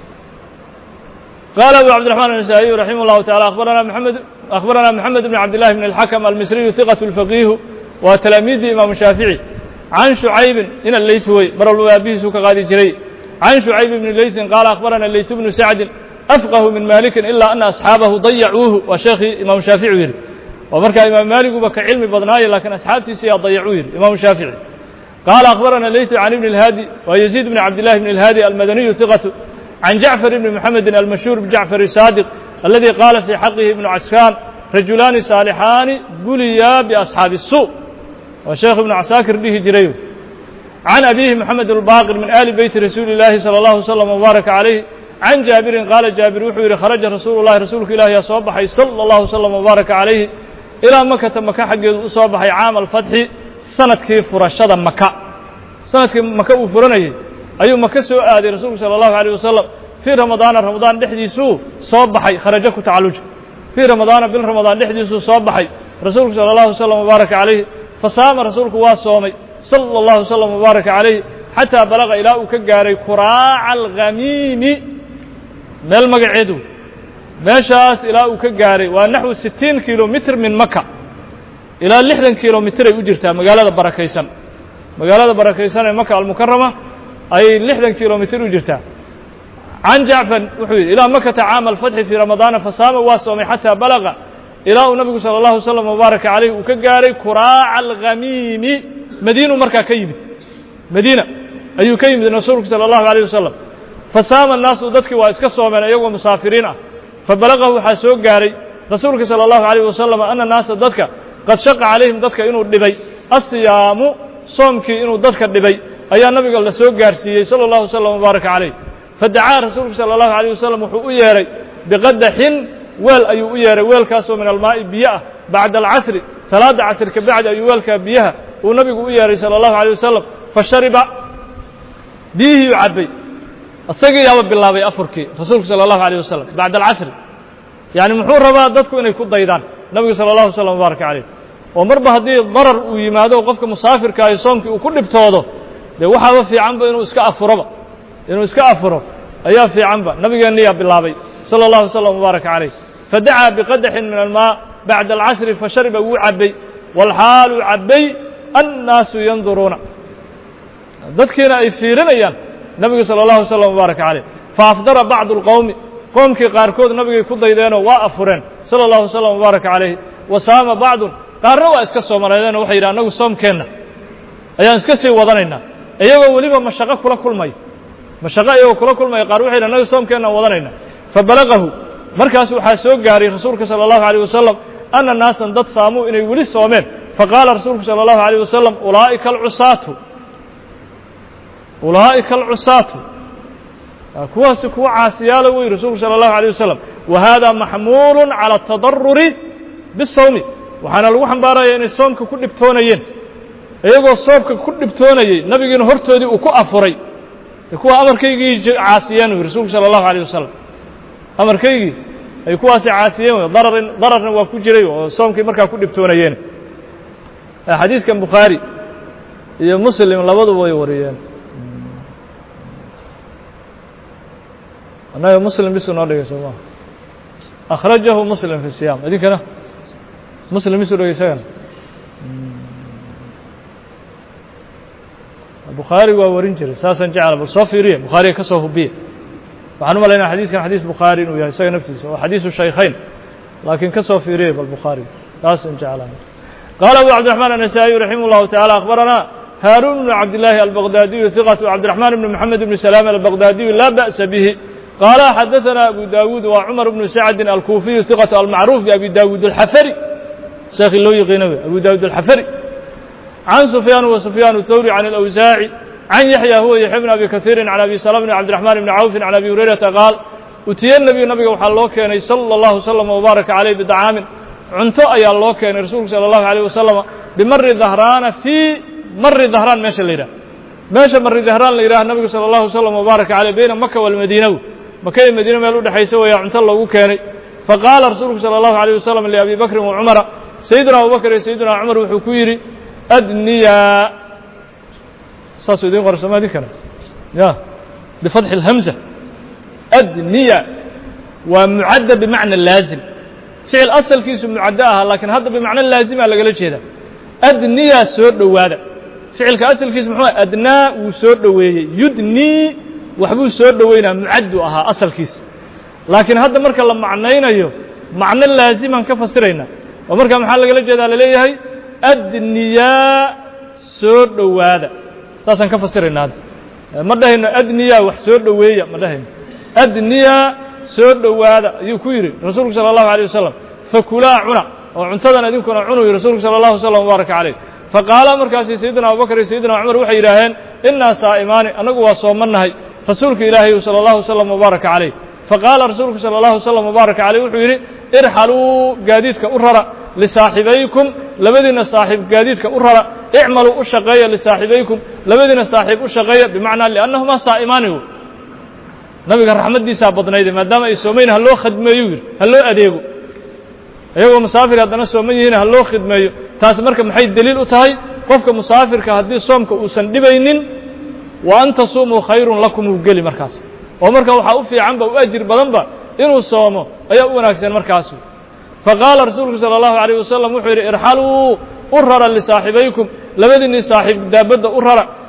قال أبو عبد الرحمن النسائي رحمه الله تعالى أخبرنا محمد أخبرنا محمد بن عبد الله بن الحكم المصري ثقة الفقيه وتلاميذ إمام الشافعي عن شعيب إن الليث هو بروا أبيه سوك غادي جري عن شعيب بن الليث قال أخبرنا الليث بن سعد أفقه من مالك إلا أن أصحابه ضيعوه وشيخ إمام الشافعي ومركا إمام مالك بك علم بضناي لكن أصحابتي سيا ضيعوه إمام الشافعي قال أخبرنا الليث عن ابن الهادي ويزيد بن عبد الله بن الهادي المدني ثقة عن جعفر بن محمد المشهور بجعفر الصادق الذي قال في حقه ابن عسكان رجلان صالحان بليا بأصحاب السوء وشيخ ابن عساكر به جريه عن أبيه محمد الباقر من آل بيت رسول الله صلى الله عليه وسلم وبارك عليه عن جابر قال جابر وحير خرج رسول الله رسولك الله يصبح صلى الله عليه وسلم وبارك عليه إلى مكة مكة حق صبح عام الفتح سنة كيف فرشد مكة سنة كيف مكة وفرنيه أي مكة سوء آدي رسولك صلى الله عليه وسلم في رمضان رمضان دحديسو صبحي خرجك تعالج في رمضان بالرمضان دحديسو صبحي رسولك صلى الله عليه وسلم وبارك عليه فصام رسولك واصومي صلى الله عليه وسلم وبارك عليه حتى بلغ إلى كجاري كراع الغميم مال مقعدو ماشاس إلى كجاري ونحو ستين كيلو متر من مكة إلى لحدن كيلو متر يجرتها مقالة بركيسان مقالة بركيسان مكة المكرمة أي لحدن كيلو متر يجرتها عن جعفر وحوي إلى مكة عام الفتح في رمضان فصام وصوم حتى بلغ إلى النبي صلى الله عليه وسلم وبارك عليه وكجاري كراع الغميم مدينة مركا كيبت مدينة أي كيبت رسولك صلى الله عليه وسلم فصام الناس ضدك واسكسوا من أيوم مسافرين فبلغه حسوق جاري رسولك صلى الله عليه وسلم أن الناس ضدك قد شق عليهم ضدك إنه الدبي الصيام صومك إنه ضدك الدبي أي النبي قال سوق جارسي صلى الله عليه وسلم وبارك عليه فدعا رسولك صلى الله عليه وسلم وحو ياري بقدح ويل أيو ياري ويل كاسو من الماء بيئة بعد العصر صلاة عصر كبعد أيو ويل كبيئة ونبي ياري صلى الله عليه وسلم فشرب بيه يعبي السقي يا رب الله بأفركي رسولك صلى الله عليه وسلم بعد العصر يعني محور ربا ددكو إنay ku daydaan nabiga صلى الله عليه وسلم وبارك عليه ومرba hadii darar uu yimaado qofka musaafirka ay soomkii uu ku dhibtoodo de waxa fiican ba inuu iska afuro inuu iska afuro ayaa fiican ba nabigeena yaa bilaabay صلى الله عليه وسلم وبارك عليه فدعا بقدح من الماء بعد العصر فشرب وعبي والحال عبي الناس ينظرون dadkiina ay fiirinayaan nabiga صلى الله عليه وسلم وبارك عليه فافضر بعض القوم قومkii qaarkood nabigay ku daydeenoo waa afureen صلى الله عليه وسلم وبارك عليه وصام بعض qaarna waa iska soomareedeen waxay yiraahdeen anagu soomkeena ayaan iska sii wadanaynaa iyagoo waliba mashaqo kula kulmay mashaqo iyagoo kula kulmay qaar waxay yiraahdeen anagu soomkeena wadanaynaa fabalagahu markaas waxa soo gaaray rasuulka صلى الله عليه وسلم أن الناس dad saamu inay wali soomeen faqala rasuulka صلى الله عليه وسلم أولئك العصاة أولئك العصاة kuwaasi kuwa caasiyaala wey rasuulku salى الlahu عalيه wasalam wahada maxmuul calى التadaruri bisawmi waxaana lagu xambaaraya inay soomka ku dhibtoonayeen iyagoo soomka ku dhibtoonayey nabigiina hortoodii uu ku afuray kuwa amarkaygii caasiyeen wey rasuulku salى الlahu عalيه wasalam amarkaygii ay kuwaasi caasiyeen wey dararin dararna waa ku jiray oo soomkii markaa ku dhibtoonayeen xadiiskan bukhaari iyo muslim labaduba way wariyeen أنا مسلم بس نادي سوا أخرجه مسلم في الصيام هذيك أنا مسلم بس نادي سوا البخاري وورينجر ساسا جعل بالصفيرية بخاري كسوه بيه وعنو لنا حديث كان حديث بخاري ويا سوى نفسه وحديث الشيخين لكن كسوفيرية بالبخاري ساسا جعل قال أبو عبد الرحمن النسائي رحمه الله تعالى أخبرنا هارون بن عبد الله البغدادي ثقة عبد الرحمن بن محمد بن سلام البغدادي لا بأس به قال حدثنا أبو داود وعمر بن سعد الكوفي ثقة المعروف بأبي داود الحفري شيخ اللوي قينوي أبو داود الحفري عن سفيان وسفيان الثوري عن الأوزاعي عن يحيى هو يحيى بن أبي كثير عن أبي سلمة بن عبد الرحمن بن عوف عن أبي هريرة قال أتي النبي النبي وحال الله كان صلى الله وسلم وبارك عليه بدعام عنتو أي الله كان رسول صلى الله عليه وسلم بمر ظهران في مر ظهران ماشي الليلة ماشي مر ظهران ليراه النبي صلى الله عليه وسلم وبارك عليه بين مكة والمدينة مكة المدينة ما له دحيس ويا عنت الله وكاني فقال رسول صلى الله عليه وسلم لأبي بكر وعمر سيدنا أبو بكر سيدنا عمر وحكيري أدنيا صاصو دين قرصما دي كانت يا بفتح الهمزة أدنيا ومعدة بمعنى اللازم فعل أصل كيس معداها لكن هذا بمعنى اللازم على قلت هذا أدنيا سود وهذا فعل كأصل كيس محمد أدنى وسود وهي يدني waxbuu soo dhaweynaa mucaddu ahaa asalkiisa laakiin hadda marka la macnaynayo macno laaziman ka fasirayna oo marka maxaa lagala jeedaa la leeyahay adniyaa soo dhawaada saasan ka fasiraynaa ma dhahayno adniyaa wax soo dhaweeya ma dhahayno adniyaa soo dhawaada ayuu ku yiri rasuulku sallallahu alayhi wasallam fakulaa cuna oo cuntadan idinkuna cunayo rasuulku sallallahu alayhi wasallam baraka alayhi faqala markaas sayyidina Abu Bakr sayyidina Umar waxay yiraahdeen inna saa'imaani anagu waa soomanahay رسولك إلهي صلى الله عليه وسلم وبارك عليه فقال رسولك صلى الله عليه وسلم وبارك عليه وحيري ارحلوا قاديدك أرهر لصاحبيكم لبدنا صاحب قاديدك أرهر اعملوا أشقية لصاحبيكم لبدنا صاحب أشقية بمعنى لأنهما صائمانه نبي الرحمة دي سابطنا إذا ما دام يسومين هلو خدمة يوير هلو أديبو أيوة مسافر هذا نسومين هنا هلو خدمة يوير تاسمرك محيد دليل أتهي قفك مسافر كهدي صومك وسندبينين وأن تصوموا خير لكم وقلي مركز ومركز وحاوفي عنبه وأجر بلنبه إنه صوموا أيها أكثر مركز فقال رسولك صلى الله عليه وسلم وحير ارحلوا أرهر لصاحبيكم لبدني صاحب دابد أرهر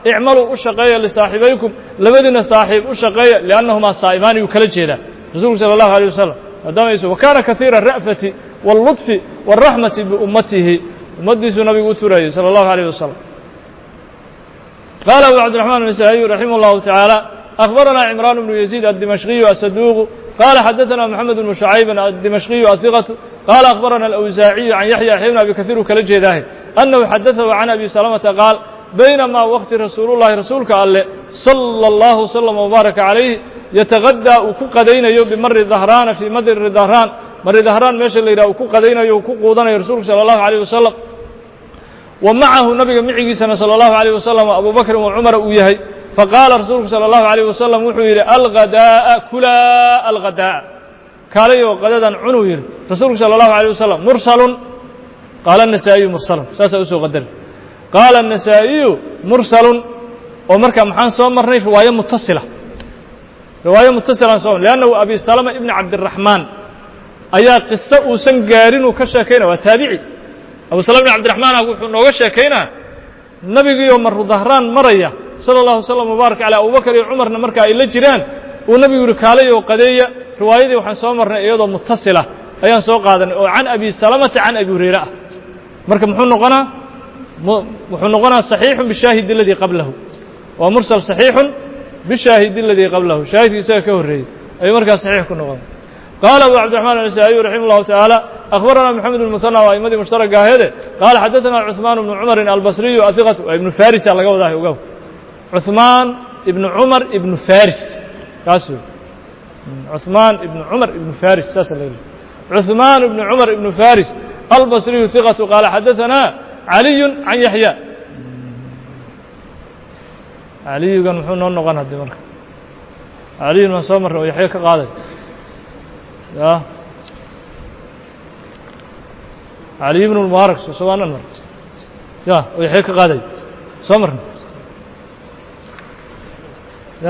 اعملوا الشقية لصاحبيكم لبدنا صاحب الشقية لأنهما صائمان يكلا جيدا رسول صلى الله عليه وسلم وكان كثير الرأفة واللطف والرحمة بأمته ومدس النبي وتري صلى الله عليه وسلم قال أبو عبد الرحمن النسائي رحمه الله تعالى أخبرنا عمران بن يزيد الدمشقي الصدوق قال حدثنا محمد بن شعيب الدمشقي الثقة قال أخبرنا الأوزاعي عن يحيى حين أبي كثير كالجه ذاهب أنه حدثه عن أبي سلمة قال بينما وقت رسول الله رسولك الله صلى الله وسلم وبارك عليه يتغدى وكقدين يوم بمر الظهران في مدر الظهران مر الظهران ماشي اللي يراو كقدين يوم كقودنا رسولك صلى الله عليه وسلم ومعه النبي معي سنة صلى الله عليه وسلم أبو بكر وعمر ويهي فقال رسولك صلى الله عليه وسلم وحير الغداء كلا الغداء كالي وقددا عنوير رسولك صلى الله عليه وسلم مرسل قال النسائي مرسل ساسا أسو قدر قال النسائي مرسل ومركا محان صوم مرني رواية متصلة رواية متصلة صوم لأنه أبي سلمة ابن عبد الرحمن أيا قصة وسنقارين وكشاكين وتابعي أبو سلمة ابن عبد الرحمن أقول وكشاكين النبي يوم مر ظهران مرية صلى الله عليه وسلم وبارك على أبو بكر وعمر مركا إلا جيران والنبي يقول كالي وقدية رواية وحن صوم مرني أيضا متصلة أيان سوق هذا عن أبي سلمة عن أبي هريرة مركا محون نقنا محون نقنا صحيح بالشاهد الذي قبله ومرسل صحيح بالشاهد الذي قبله شاهد يساك كهري أي مركا صحيح كنا قنا قال أبو عبد الرحمن النسائي رحمه الله تعالى أخبرنا محمد المثنى وأئمة مشترك هذا قال حدثنا عثمان بن عمر البصري أثقة ابن فارس على قوله وقو عثمان ابن عمر ابن فارس قاسو عثمان ابن عمر ابن فارس ساس الليل عثمان ابن عمر ابن فارس البصري ثقة قال حدثنا علي عن يحيى علي كان محون نقنا الدمر علي من صمر ويحيى كقاضي يا علي بن المبارك سبحان الله يا ويحيى كقاضي صمر يا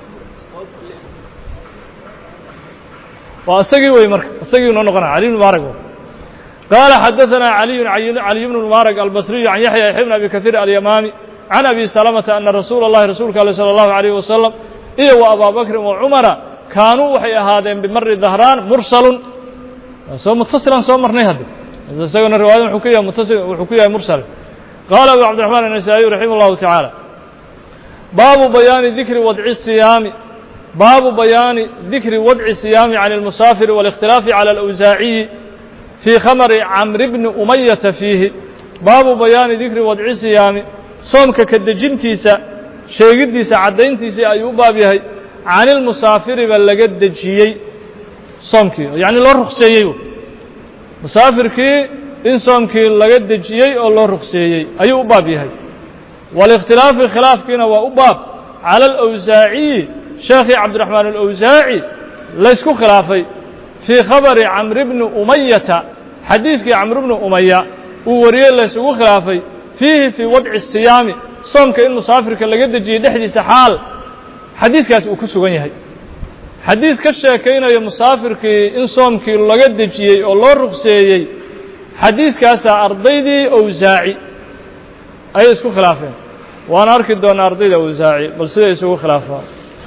وأستجي ويمرك أستجي ونقنا علي بن المبارك قال حدثنا علي علي بن المبارك البصري عن يحيى بن أبي كثير اليمامي عن أبي سلمة أن رسول الله رسولك صلى الله عليه وسلم إيه وأبا بكر وعمر كانوا وحي هذين بمر الظهران مرسل سو متصلا سو مرني هذا إذا سوينا الرواية الحكية متصل وحكية مرسل قال أبو عبد الرحمن النسائي رحمه الله تعالى باب بيان ذكر وضع الصيام باب بيان ذكر وضع الصيام عن المسافر والاختلاف على الأوزاعي في خمر عمرو بن أمية فيه باب بيان ذكر وضع الصيام صومك كدجنتيسا شيغديسا عدينتيسا أيو بابيهي عن المسافر بلغد دجيي صومكي يعني لو رخصيي مسافركي إن صومكي لغد دجيي أو لو رخصيي أيو بابيهي والاختلاف خلاف كنا وأباب على الأوزاعي شيخي عبد الرحمن الأوزاعي ليسكو خلافي في خبر عمرو بن أمية حديث عمرو بن أمية ووريه ليسكو خلافي فيه في وضع الصيام صومك إن مسافرك لقد جي دحديث حال حديث كاس وكسوغن yahay حديث ka sheekeynaya مسافرك إن صومك لقد جي oo loo ruqseeyay حديث ardaydii Awzaaci ay isku khilaafeen waan arki doonaa ardayda Awzaaci bal sida isugu khilaafaan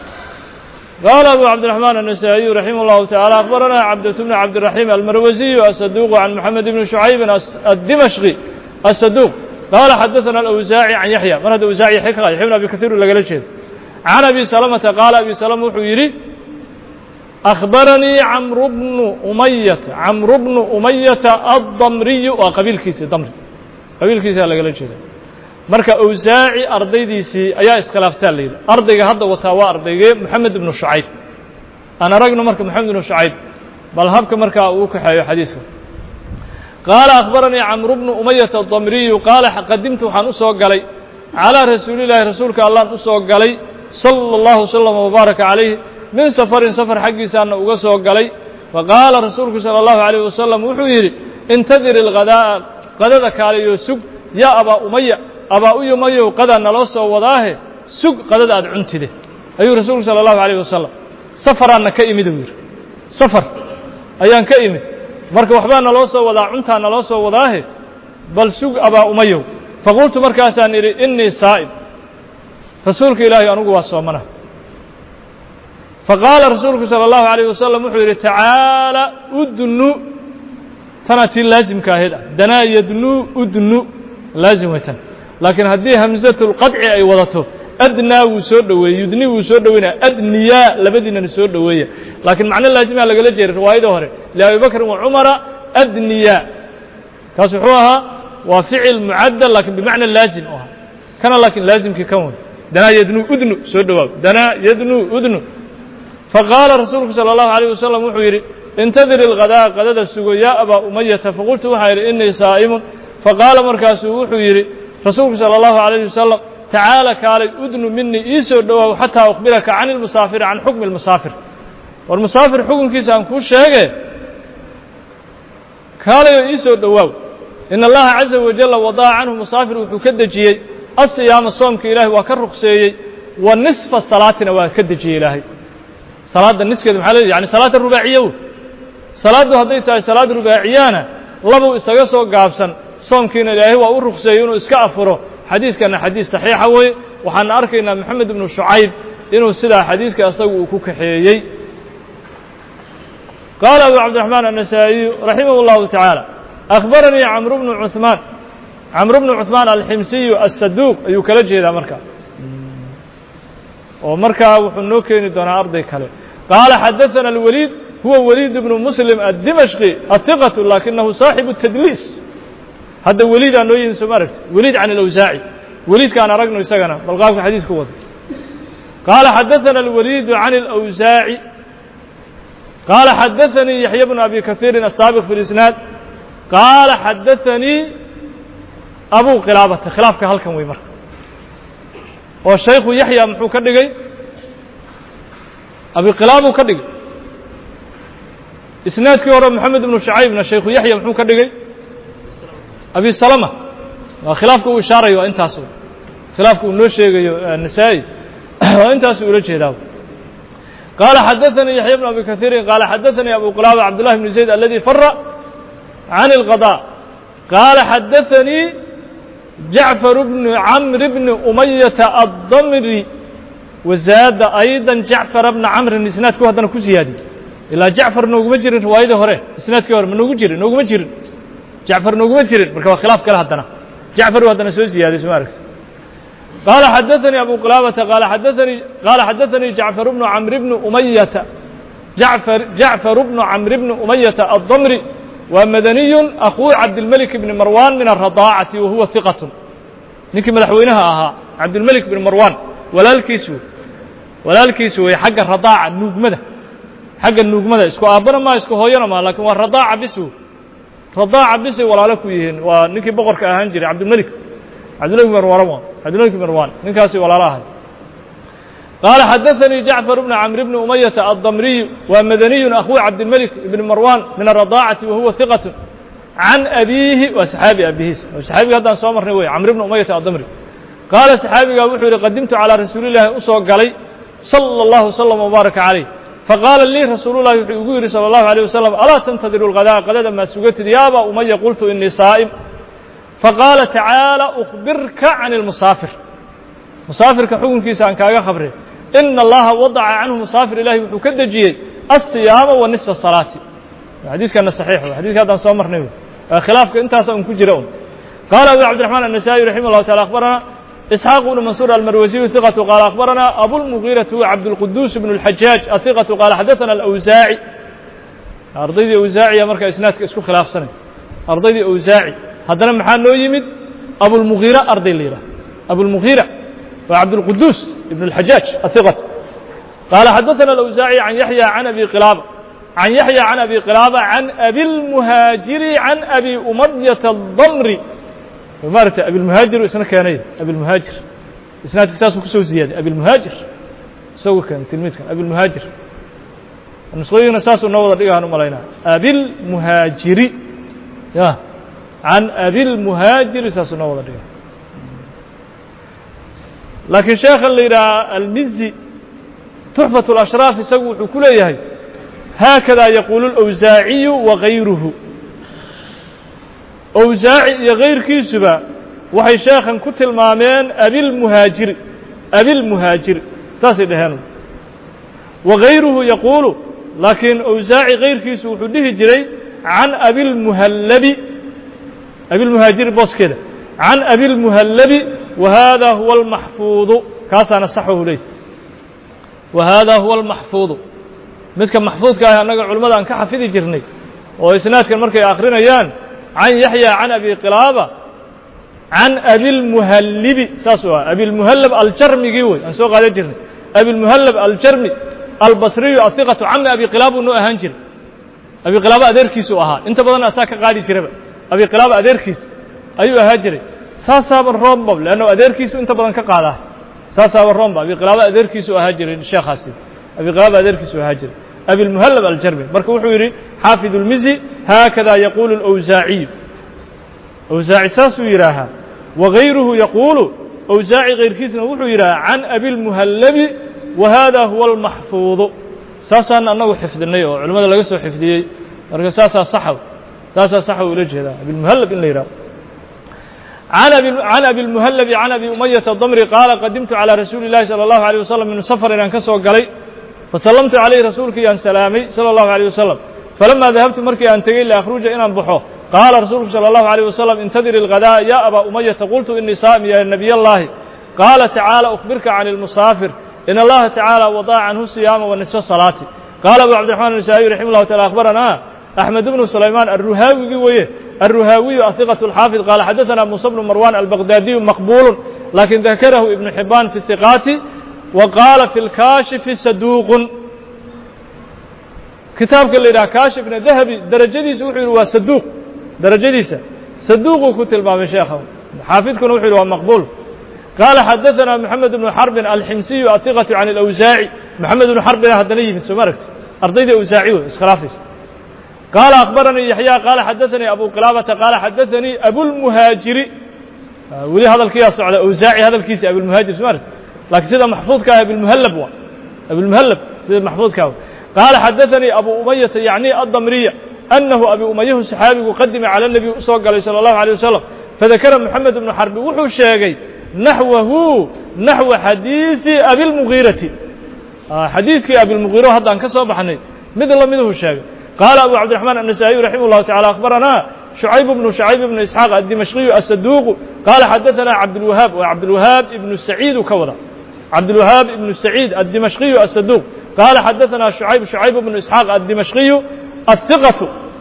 قال أبو عبد الرحمن النسائي رحمه الله تعالى أخبرنا عبدة بن عبد الرحيم المروزي الصدوق عن محمد بن شعيب الدمشقي الصدوق قال حدثنا الأوزاعي عن يحيى من هذا الأوزاعي حكى يحيى بن أبي كثير ولا قال شيء عن أبي سلمة قال أبي سلمة وحيري أخبرني عمرو بن أمية عمرو بن أمية الضمري وقبيل كيسي ضمري قبيل كيسي ولا قال شيء marka Awzaaci ardaydiisii ayaa iskhilaaftaan leeyahay ardayga hadda wataa waa ardayga Maxamed ibn Shucayb ana ragno marka Maxamed ibn Shucayb bal habka marka uu ka xayo xadiiska qaala akhbarani Amr ibn Umayyah ad-Damri qaala qadimtu waxaan u soo galay ala rasuulillahi rasuulka Allah u soo galay sallallahu sallam wa baraka alayhi min safarin safar xaqiisana uga soo galay faqala rasuulku sallallahu alayhi wasallam wuxuu yiri intadir al-ghadaa qadada kaaliyo sug ya aba Umayyah أبا أيوميو قدر نلوسه وضاه سوق قدر أد عنتده أيها رسول صلى الله عليه وسلم سفر أن كإمي دوير سفر أيان كإمي مركب وحبان نلوسه وضع عنتها نلوسه وضاه بل سوق أبا أميو فقلت مركاسا إني صائم rasuulka ilaahay anugu waa soomana faqaala rasuulku salى الlahu عalيه wasalam wuxuu yidhi tacaala udnu tana tii laasimka ahayd ah danaa yadnu udnu laazim way tan laakiin haddii hamsatu lqadci ay wadato adnaa wuu soo dhoweeyey yudni wuu soo dhoweynaya adniyaa labadiinana soo dhoweeya laakiin macno laazima lagala jeeray riwaayada hore liabi bakrin wa cumara adniyaa kaas wuxuu ahaa waa ficil mucaddal laakiin bimacna laazim u ahaa kana laakiin laazimkii kan way danaa yadnu udnu soo dhowaaw danaa yadnu udnu faqaala rasuulku salى الlahu عalيه wasalam wuxuu yidhi intadir ilgadaa qadada sugo yaa abaa umayata faqultu waxaa yidhi inii saa'imun faqaala markaasuu wuxuu yidhi rasuulku salى الlahu عalayه wasalam tacaala kaalay udnu minii ii soo dhowaaw xataa ukhbiraka can ilmusaafiri can xukmi اlmusaafir war musaafir xukunkiisa aan kuu sheege kaalayoo ii soo dhowaaw in allaha caza wajala wadaca canhu musaafir wuxuu ka dejiyey asiyaama soomka ilaahay waa ka ruqseeyey wa nisfa salaatina waa ka dejiyey ilaahay salaadda niskeeda maxaa leedahy yani salaadda rubaaciyow salaaddu hadday tahay salaad rubaaciyana labuu isaga soo gaabsan soomkiina ilaahay waa u ruqseeyey inuu iska afuro xadiiskana xadiis saxiixa weeye waxaana arkaynaa moxamed ibnu shucayb inuu sidaa xadiiska isagu uu ku kaxeeyey qaala abu cabdiraxmaan annasaa'iyu raximah اllahu tacaala akhbaranii camru bnu cuثmaan camru bnu cuثmaan alximsiyu asaduuq ayuu kala jeedaa markaa oo markaa wuxuu noo keeni doonaa arday kale qaala xadaثana اlwaliid huwa waliid bnu muslim aلdimashqi ahiqatu lakinahu saaxibu tadliis hadda weliidaa noo yihin soo ma aragti weliid can alawsaaci weliidkaan aragno isagana bal qaabka xadiisku wada qaala xadaثana اlwaliidu can اlawsaaci qaala xadaثanii yaxya bnu abi kahiirin asaabiq fi اlisnaad qaala xadaثanii abu khilaabata khilaafka halkan wey marka oo shaykhu yaxya muxuu ka dhigay abi khilaabuu ka dhigay isnaadkii hore moxamed ibnu shucaybna shaykhu yaxya muxuu ka dhigay abi salama waa khilaafka uu ishaarayo waa intaas khilaafka uu noo sheegayo nasaa-i waa intaasu ula jeedaa qaala xadaثanii yaxya bnu abi kahiirin qaala xadaثanii abu khilaaba cabdullahi bnu zayd aladi fara can اlqaضاء qaala xadaثanii jacfar bnu camr bni umayata aلdamri wazaada ayضa jacfara bna camrin isnaadku haddana ku siyaadiyey ilaa jacfar nooguma jirin riwaayadii hore isnaadkii hore ma noogu jirin nooguma jirin jacfar nooguma jirin marka waa khilaaf kale haddana jacfaru haddana soo siyaadiyey soo ma aragti qaala xadaثanii abu khilaabata qaala xadaثanii qaala xadaثanii jacfar bnu camr bni umayata jacfar jacfar bnu camr bni umayata aلdamri waa madaniyu akhuu cabdilmelik bni marwan min alradaacati wa huwa hiqatun ninkii madaxweynaha ahaa cabdilmelik bni marwan walaalkiisu walaalkiisu way xagga radaaca nuugmada xagga nuugmada isku aabbana maa isku hooyana maa lakin waa radaaca bisu radaaca bisay walaalo ku yihiin waa ninkii boqorka ahaan jiray cabdilmelik cabdilmelik bn marwan cabdilmelik bn marwan ninkaasi walaalo ahay qaala xadaثanii jacfar bnu camr bni umayata aلdamriyu waa madaniyu akhuu cabdilmelik bni marwan min alradaacati wa huwa hiqat can abiihi waa saxaabi abihiis saxaabiga haddaan soo marnay wey camr bni umayata aلdamri qaala saxaabigaa wuxuu yihi qadimtu calىa rasuuli llahi u soo galay salى اllahu slm wbaaraka calayh faqaala lii rasuulu llahi wuxuu igu yidhi salى اllahu عalيه wasalam alaa tantadiru اlgadaa qadada maa sugatid yaaba umaya qultu inii saa'im faqaala tacaala أkhbirka can اlmusaafir musaafirka xukunkiisa aan kaaga khabray ina allaha wadaca canhu musaafir ilahi wuxuu ka dejiyey aلsiyaama wa nisfa salaati xadiiskana saxiix wey xadiska haddaan soo marnay wey khilaafka intaasa un ku jira un qaala abu cabdiraxmaan النasaaئي raximah اllahu taala akhbarana isxaaq bnu mansuur almarwasiyu hiqatu qaala akhbarana abulmugiirati huwa cabdاlquduus bnu اlxajaaj ahiqatu qaala xadaثana alawsaaci ardaydii awsaaciya markaa isnaadka isku khilaafsanay ardaydii awsaaci haddana maxaa noo yimid abulmugiira arday la yidhaha abulmugiira waa cabdاlquduus ibn اlxajaaj ahiqat qaala xadaثana alawsaaci can yaxya can abi khilaaba can yaxya can abi khilaaba can abilmuhaajiri can abi umadyata اdamri maaragta abilmuhaajir isna keenay abilmuhaajir isnaadki saasuu kusoo ziyaaday abilmuhaajir isagu keenay tilmiidkan abilmuhaajir nusqooyigna saasuu noo wada dhigahan u malaynaa abilmuhaajiri ya can abilmuhaajiri saasuu noo wada dhiga laakiin sheekhan la yidhaha almizi tuxfat اlashraaf isagu wuxuu ku leeyahay haakada yaquulu اlawsaaciyu wagayruhu awsaaci iyo kayrkiisuba waxay sheekhan ku tilmaameen abilmuhaajiri أبي المهاجر ساسي دهانو وغيره يقول لكن أوزاعي غير كيس وحده جري عن أبي المهلب أبي المهاجر بس كده عن أبي المهلب وهذا هو المحفوظ كاسا نصحه ليه وهذا هو المحفوظ مثل محفوظ كان نقع علماء أن كحفظ جرني وإسناد كان مركي آخرين أيان عن يحيى عن أبي قلابة عن أبي المهلب ساسوا أبي المهلب الجرمي جوي أن سوق هذا جرني أبي المهلب الجرمي البصري الثقة عن أبي قلابة إنه أهانجر أبي قلابة أدركيس وأها أنت بدنا أساك قاعد جربه أبي قلابة أدركيس أيوة هاجري ساسا بالرمب لأنه أدركيس أنت بدنا كقاعدة ساسا بالرمب أبي قلابة أدركيس وأهاجري الشيخ حسين أبي قلابة أدركيس وأهاجري أبي المهلب الجرمي مركو حوري حافظ المزي هكذا يقول الأوزاعي أوزاعي ساسو يراها وغيره يقول أوزاعي غير كيسنا وحو يراها عن أبي المهلب وهذا هو المحفوظ ساسا أنه حفظني علماء لا يسوا حفظي مركو ساسا صحو ساسا صحو إليه هذا أبي المهلب إلا يراه عن أبي عن أبي المهلب عن أبي أمية الضمري قال قدمت على رسول الله صلى الله عليه وسلم من سفر إلى كسوة قلي فسلمت عليه رسولك يا سلامي صلى الله عليه وسلم فلما ذهبت مركي أن تقيل لأخرج إن أنبحه قال رسولك صلى الله عليه وسلم انتظر الغداء يا أبا أمية قلت إني صائم يا نبي الله قال تعالى أخبرك عن المسافر إن الله تعالى وضع عنه الصيام والنصف الصلاة قال أبو عبد الرحمن النسائي رحمه الله تعالى أخبرنا أحمد بن سليمان الرهاوي ويه الرهاوي الثقة الحافظ قال حدثنا موسى بن مروان البغدادي مقبول لكن ذكره ابن حبان في الثقات وقال في الكاشف صدوق كتابك اللي دا كاشفنا ذهبي درجتي سوحي هو صدوق درجتي صدوق كتب باب الشيخ حافظكم وحي هو مقبول قال حدثنا محمد بن حرب الحمصي الثقة عن الأوزاعي محمد بن حرب هدني من سمركت أرضي الأوزاعي اسخلافيس قال أخبرني يحيى قال حدثني أبو قلابة قال حدثني أبو المهاجر ولي هذا الكياس على أوزاعي هذا الكيس أبو المهاجر سمرت لكن سيدا محفوظ كان أبو المهلب هو أبو المهلب سيدا محفوظ كان قال حدثني أبو أمية يعني الضمرية أنه أبي أمية السحابي قدم على النبي صلى الله عليه وسلم فذكر محمد بن حرب وحو الشيخي نحوه نحو حديث أبي المغيرة حديث أبي المغيرة هذا انكسر بحني مثل الله منه الشيخي قال أبو عبد الرحمن النسائي رحمه الله تعالى أخبرنا شعيب بن شعيب بن إسحاق الدمشقي الصدوق قال حدثنا عبد الوهاب وعبد الوهاب ابن السعيد كوضع عبد الوهاب ابن السعيد الدمشقي الصدوق قال حدثنا شعيب شعيب بن إسحاق الدمشقي الثقة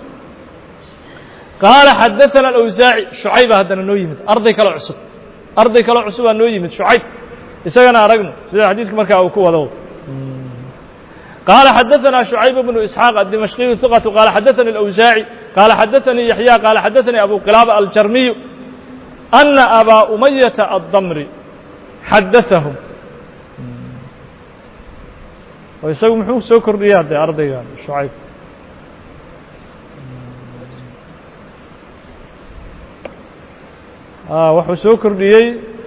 قال حدثنا الأوزاعي شعيب هذا النويمت أرضي كلا عصب أرضي كلا عصب النويمت شعيب يسألنا أرقنا سيدا حديثك مركا أو كوة ذو قال حدثنا شعيب بن إسحاق الدمشقي الثقة قال حدثني الأوزاعي قال حدثني يحيى قال حدثني أبو قلابة الجرمي أن أبا أمية الضمري حدثهم ويسوي محوك سوكر رياض أرضي شعيب آه وحو سوكر رياض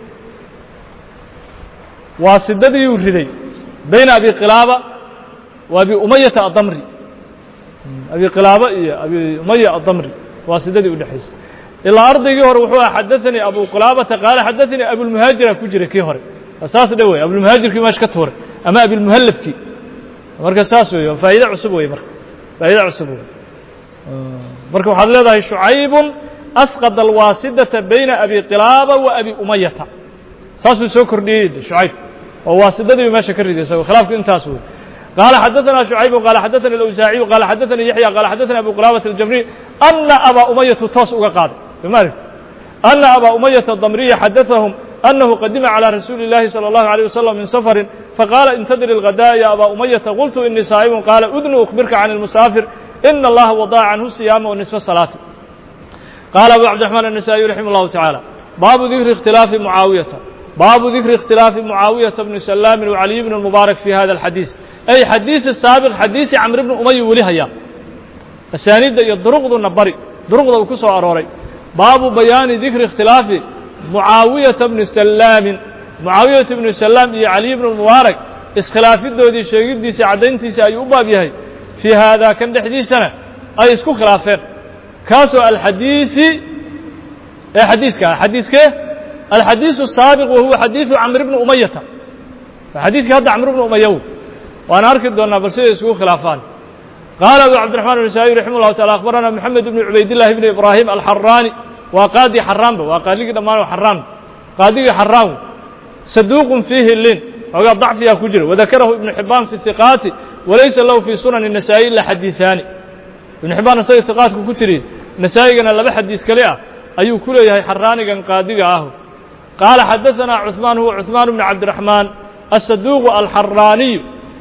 واسدد يوردي بين أبي قلابة وأبي أمية الضمري أبي قلابة أبي أمية الضمري واسدد ودحيس إلا أرضي جهر وحوها حدثني أبو قلابة قال حدثني أبو المهاجر كجري كيهر أساس دوي أبو المهاجر كي ماش كتهر أما أبي المهلب كي مركز أساسه فائدة عصبوي مركز فائدة عصبوي مركز حد هذا شعيب أسقط الواسدة بين أبي قلابة وأبي أمية أساسه سكر ديد شعيب وواسدة ما شكر ديد سوي خلاف كنت أسوي قال حدثنا شعيب وقال حدثني الأوزاعي وقال حدثني يحيى قال حدثني أبو قلابة الجمري أن أبا أمية توس وقاد بمارك أن أبا أمية الضمري حدثهم أنه قدم على رسول الله صلى الله عليه وسلم من سفر فقال انتظر الغداء يا أبا أمية قلت إني صائم قال أذن أخبرك عن المسافر إن الله وضع عنه الصيام والنصف الصلاة قال أبو عبد الرحمن النسائي رحمه الله تعالى باب ذكر اختلاف معاوية باب ذكر اختلاف معاوية بن سلام وعلي بن المبارك في هذا الحديث أي حديث السابق حديث عمرو بن أمية وليهيا السانيد يضرغض النبري ضرغض وكسو أروري باب بيان ذكر اختلاف معاوية بن سلام معاوية بن سلام يا علي بن المبارك اسخلاف الدودي شيء دي سعدنتي سأيوبا بيهي في هذا كان حديثنا أي اسكو خلافين كاسو الحديث حديث كا حديث كه الحديث السابق وهو حديث عمرو بن أمية xadiiska hadda camr bnu umayaw waan arki doonaa bal siday isugu khilaafaan qaala abu cabdiraxmaan النasaaئي raximah الlahu taعala akhbarana moxamed bn cubaydillahi bn ibraahim alxaraani waa qaadi xaraanba waa qaadigii dhammaan xaraan qaadigii xaraan saduuqun fiihi lin xoogaa dacfiyaa ku jira wadakarahu ibnu xibaan fi hiqaati walaysa lahu fii sunani النasaaئي ila xadiiثaani ibnu xibaan isaga hiqaadku ku tiri nasaa-igana laba xadiis kale ah ayuu ku leeyahay xaraanigan qaadiga ah qaala xadaثana cuثmaan huwa cuثmaan bn cabdiraxmaan aلsaduuq alxaraaniyu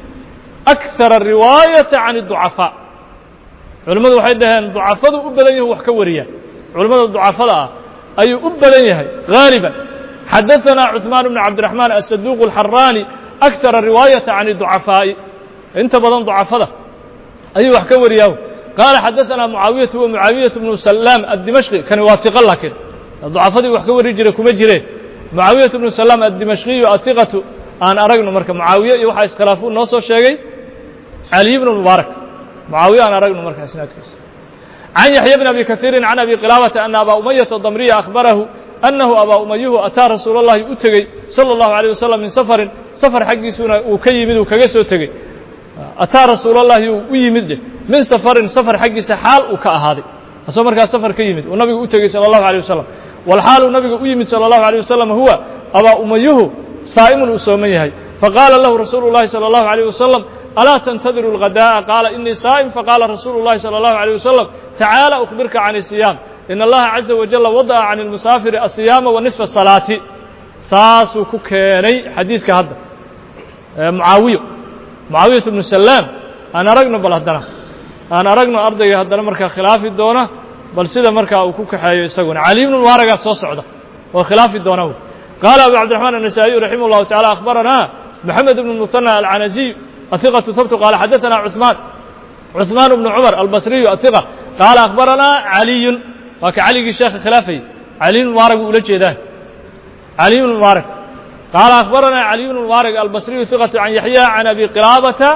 akara riwaayata can الducafaa culimmadu waxay dhaheen ducafadu u badan yahu wax ka wariya culimmada ducafada ah ayuu u badan yahay gaaliban xadaثana cuثmaan bn cabdiraxmaan aلsaduuq alxaraani akara riwaayata can الducafaa'i inta badan ducafada ayuu wax ka wariyaa qaala xadaثana mucaawiyatu wa mucaawiyaة bnu salaam aلdimashqi kani waa hiqo laakiin ducafadii wax ka wari jira kuma jireen mucaawiyaة bnu salaam aلdimashqiyu ahiqatu aan aragno marka mucaawiye iyo waxaa iskhilaafuu noo soo sheegay caliy bn mubaarak mucaawiye aan aragno marka isnaadkiisa can yaxya bn abi kahiiri can abi qilaabata ana abaa umayata damriya akhbarahu annahu abaa umayuhu ataa rasuul اllahi u tegey salى اllahu عalيه wasalam min safarin safar xaggiisuna uu ka yimid uu kaga soo tegey ataa rasuul اllahi uu u yimid min safarin safar xaggiisa xaal uu ka ahaaday asagoo markaas safar ka yimid uu nabigu u tegey salى اllahu عalيه wasalam walxaal uu nabiga u yimid salى اllahu عalيه wasalam huwa abaa umayuhu saa'imun uu sooman yahay faqaala lahu rasuulu اllahi salى اllahu عalيه wasalam alaa tantadiru اlghadaaءa qaala inii saa'im faqaala rasuulu اllahi salى اllahu عalيه wasalam tacaala أkhbirka can الsiyaam in allaha caza wajala wada'a can اlmusaafiri asiyaama wa nisfa salaati saasuu ku keenay xadiiska hadda mucaawiyo mucaawiyatu bnu salaam aan aragno bal haddana aan aragno ardayga haddana markaa khilaafi doona bal sida markaa uu ku kaxeeyo isaguna cali bnu mubaaragaa soo socda oo khilaafi doona wy qaala abu cabdiraxmaan النasaaئiyu raximah اllahu taعala akhbarana moxamed bn muhanى alcanaziy ahiqatu habtu qaala xadaثana cuثmaan cuثmaan bnu cumar albasriyu ahiqa qaala akhbarana caliyun waa ka caligii sheekha khilaafayay caliy bn mubaarak buu ula jeedaan caliy bn mubaarak qaala akhbarana caliy bn mubaarak albasriyu hiqatu can yaxya can abi qilaabata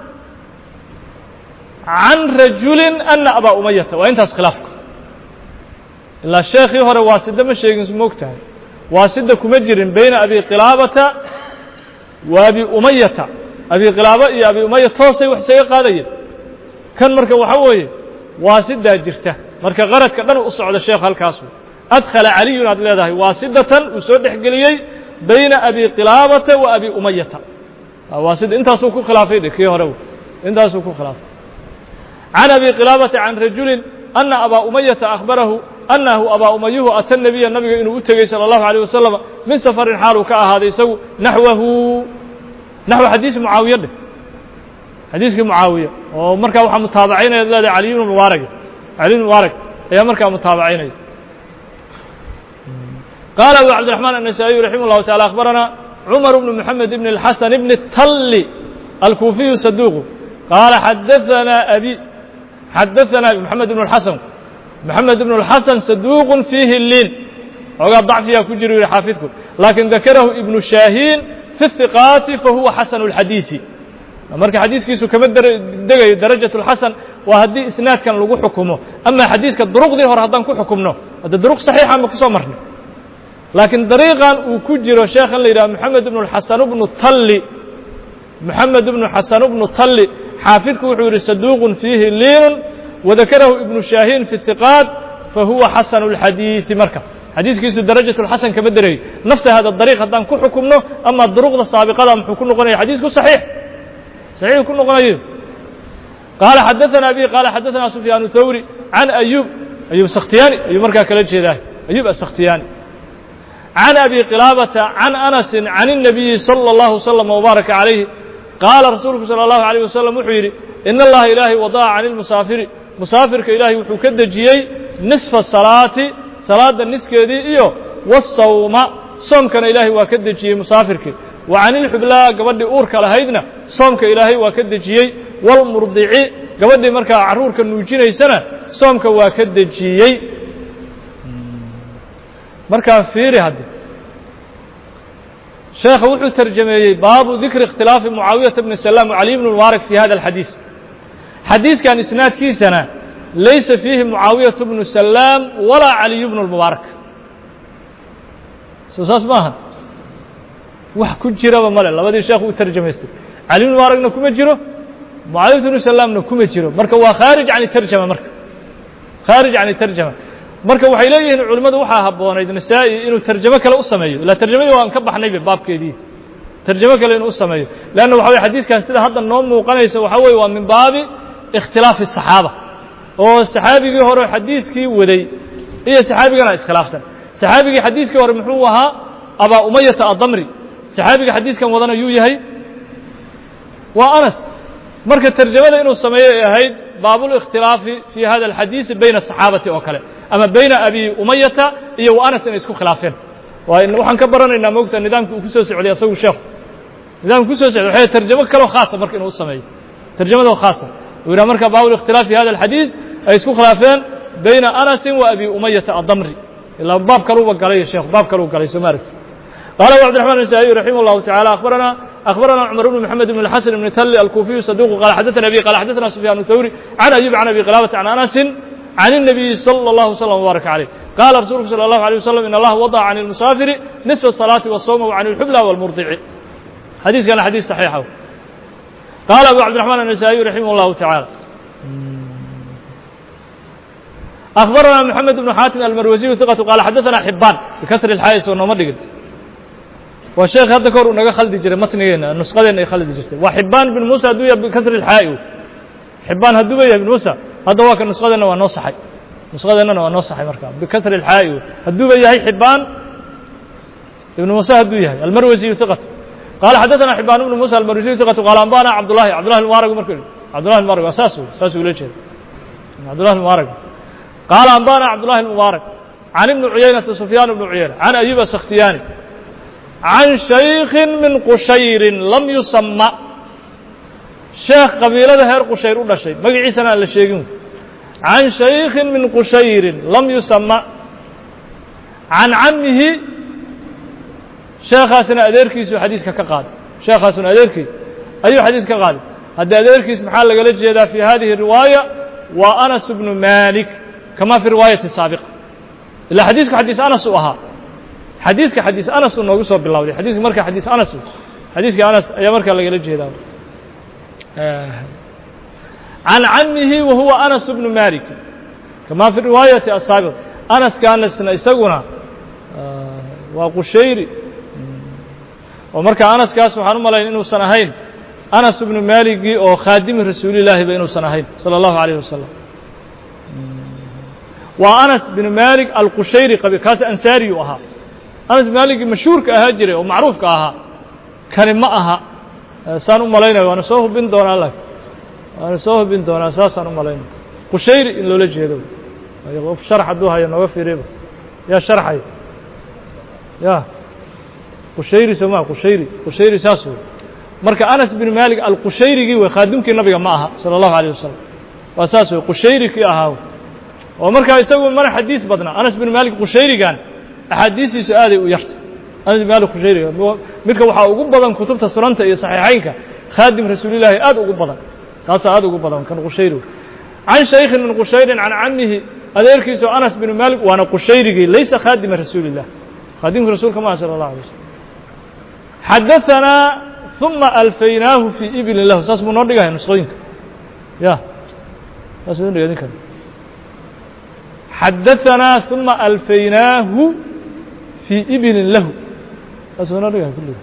can rajuli ana abaa umayata waa intaas khilaafka ilaa sheekhii hore waasida ma sheegin moog tahay waasida kuma jirin bayna abi qilaabata wa abi umayata abi qilaaba iyo abi umaya toosay wax isaga qaadayeen kan marka waxa weeye waasidaa jirta marka qaradka dhan u socda sheekh halkaas adkhala caliyun aad leedahay waasidatan uu soo dhexgeliyey bayna abi qilaabata wa abi umayata waasida intaasuu ku khilaafay kii hore intaasuu ku khilaafay can abi qilaabata can rajulin ana abaa umayata akhbarahu annahu abaa umayuhu ata nabiya nabiga inuu u tegey salى اllahu عalيه wasalam min safarin xaal uu ka ahaaday isagu naxwahu naxو xadiisi mucaawiya dheh xadiiskii mucaawiya oo markaa waxaa mutaabacaynaya ad leedahay caliy bn mubaarak caliy bn mubaarak ayaa markaa mutaabacaynaya qaala abu cabdiraxmaan النasaaئiyu raximah اllahu taعala akhbarana cumar bnu moxamed bn اlxasan bn talli alkuufiyu saduuqu qaala xadaثana abi xadaثana moxamed bn اlxasan moxamed bn اlxasan saduuq fiihi liin xoogaa dacfiyaa ku jira yihi xaafidku laakin dakarahu ibnu shaahiin fi الhiqaati fahuwa xasanu اlxadiisi marka xadiiskiisu kama degayo darajaة اlxasan waa haddii isnaadkan lagu xukumo ama xadiiska duruqdii hore haddaan ku xukumno hadda duruq saxiixa ma kusoo marnay laakiin dariiqan uu ku jiro sheekhan la yidhaha moxamed bnu xasan bnu talli moxamed bnu xasan bnu talli xaafidku wuxuu yihi saduuqun fiihi liinun wadakarahu ibnu shaahiin fi الhiqaat fahuwa xasanu اlxadiisi marka xadiiskiisu darajaة اlxasan kama dereeyo nafsa hada dariiq haddaan ku xukumno ama duruqda saabiqada muxuu ku noqonaya xadiisku saxiix saxiix ku noqonayo qaala xadaثana abi qaala xadaثana sufyaan thawri can ayub ayub sakhtiyaani ayuu markaa kala jeedaa ayub asakhtiyaani can abi qilaabata can anasi can الnabiyi salى اllahu slm wbaaraka calayhi qaala rasuulku salى اllahu عalيه wasalam wuxuu yidhi in allaha ilaahay wadaca can اlmusaafiri musaafirka ilaahay wuxuu ka dejiyey nisfa salaati salaada niskeedii iyo wasawma soomkana ilaahay waa ka dejiyey musaafirkii wa can ilxublaa gabadhii uurka lahaydna soomka ilaahay waa ka dejiyey walmurdici gabadhii markaa carruurka nuujinaysana soomka waa ka dejiyey markaa fiiri hadde sheekha wuxuu tarjameeyey baabu dikri ikhtilaafi mucaawiyata bni salaam wacaliy bni mubaarak fi hada alxadiis xadiiskan isnaadkiisana laysa fiihi mucaawiyatu bnu salaam walaa caliyu bnu lmubaarak soo saas maaha wax ku jiraba male labadii sheekh uu tarjamaystay cali ibn mubaaragna kuma jiro mucaawiyah ibn salaamna kuma jiro marka waa khaarij can tarjama marka khaarij can tarjama marka waxay leeyihiin culimadu waxa haboonayd Nasaa'i inuu tarjamo kale u sameeyo la tarjamada waan ka baxnay baabkeedii tarjamo kale inuu sameeyo laana waxa xadiiskan sida hadda noo muuqanaysa waxa weey waa min baabi ikhtilaaf as-saxaaba oo saxaabigii hore xadiiskii waday iyo saxaabigana iskhilaafsan saxaabigii xadiiskii hore muxuu ahaa aba umayyah ad-damri saxaabiga xadiiskan wadana yuu yahay waa Anas marka tarjamada inuu sameeyo ahayd baabul ikhtilaafi fi hada al-hadith bayna saxaabati oo kale ama bayna abi umayyah iyo Anas in isku khilaafeen waa in waxaan ka baranaynaa moogta nidaamka uu ku soo socday asagu sheekh nidaamka ku soo socday waxa tarjamo kale khaas ah marka inuu sameeyo tarjamada khaas ah wira marka baabul ikhtilaaf fi hada al-hadith ay isku khilaafeen bayna Anas wa abi umayyah ad-damri ila baab kale uu galay sheekh baab kale uu galay Soomaaliya قال عبد الرحمن النسائي رحمه الله تعالى أخبرنا أخبرنا عمر بن محمد بن الحسن بن تل الكوفي صدوق قال حدثنا أبي قال حدثنا سفيان الثوري عن أيوب عن أبي قلابة عن أنس عن النبي صلى الله عليه وسلم وبارك عليه قال رسول الله صلى الله عليه وسلم إن الله وضع عن المسافر نصف الصلاة والصوم وعن الحبلى والمرضع حديث كان حديث صحيح قال أبو عبد الرحمن النسائي رحمه الله تعالى أخبرنا محمد بن حاتم المروزي ثقة قال حدثنا حبان بكسر الحائس والنمر وشيخ هذا كور نجا خالد جري متنينا نسخدنا خالد جري وحبان بن موسى دوية بكسر الحائي حبان هدوية بن موسى هذا هو كان نسخدنا ونصحي نسخدنا ونصحي مركب بكسر الحائي هدوية هي حبان ابن موسى هدوية المروزي ثقة قال حدثنا حبان بن موسى المروزي ثقة قال أنبانا عبد الله عبد الله المبارك مركب عبد الله المبارك أساسه أساسه ليش عبد الله المبارك قال أنبانا عبد الله المبارك عن ابن عيينة سفيان بن عيينة عن أيوب السختياني عن شيخ من قشير لم يسمى شيخ قبيلة هير قشير ولا شيء ما عيسنا إلا شيء عن شيخ من قشير لم يسمى عن عمه شيخ حسن أديركي سو حديث كقاد شيخ حسن أديركي أي حديث كقاد هذا أديركي محل قال جدا في هذه الرواية وأنس بن مالك كما في الرواية السابقة إلا حديث كحديث أنس وها حديث كحديث أنس إنه يصاب بالله حديث مركز حديث أنس حديث كأنس أي مركز اللي قال جدا آه. عن عمه وهو أنس بن مالك كما في الرواية السابقة أنس كان يستغنى آه. وقشيري ومركز أنس كان سبحان الله إنه سنهين أنس بن مالك أو خادم رسول الله بينه سنهين صلى الله عليه وسلم وأنس بن مالك القشيري قبل كاس أنساري وها أنس بن مالك مشهور كأهاجري ومعروف كأها كان معها سانو ملاينا وأنا سوه بن دون الله وأنا سوه بن دون أساس سانو ملاينا قشيري إن لولا جهدوا يغوف شرح دوها ينوف في ريبه يا شرحي يا قشيري سماه قشيري قشيري ساسو مركا أنس بن مالك القشيري وخادمك النبي معها صلى الله عليه وسلم وأساسه قشيري كأهاو ومركا يسوي مرة حديث بدنا أنس بن مالك قشيري كان أحاديثي سؤالي ويرت أنس بن مالك قشيري مركا وحا أقول بدن كتبت سننت إيه صحيحينك خادم رسول الله آد أقول بدن ساسا آد أقول بدن كان قشيري عن شيخ من قشير عن عمه أذكر سو أنس بن مالك وأنا قشيري ليس خادم رسول الله خادم رسول كما صلى الله عليه وسلم حدثنا ثم ألفيناه في إبل الله ساس منورقها نسخينك يا ساس منورقها حدثنا ثم ألفيناه في إبل له ساس منورقها كله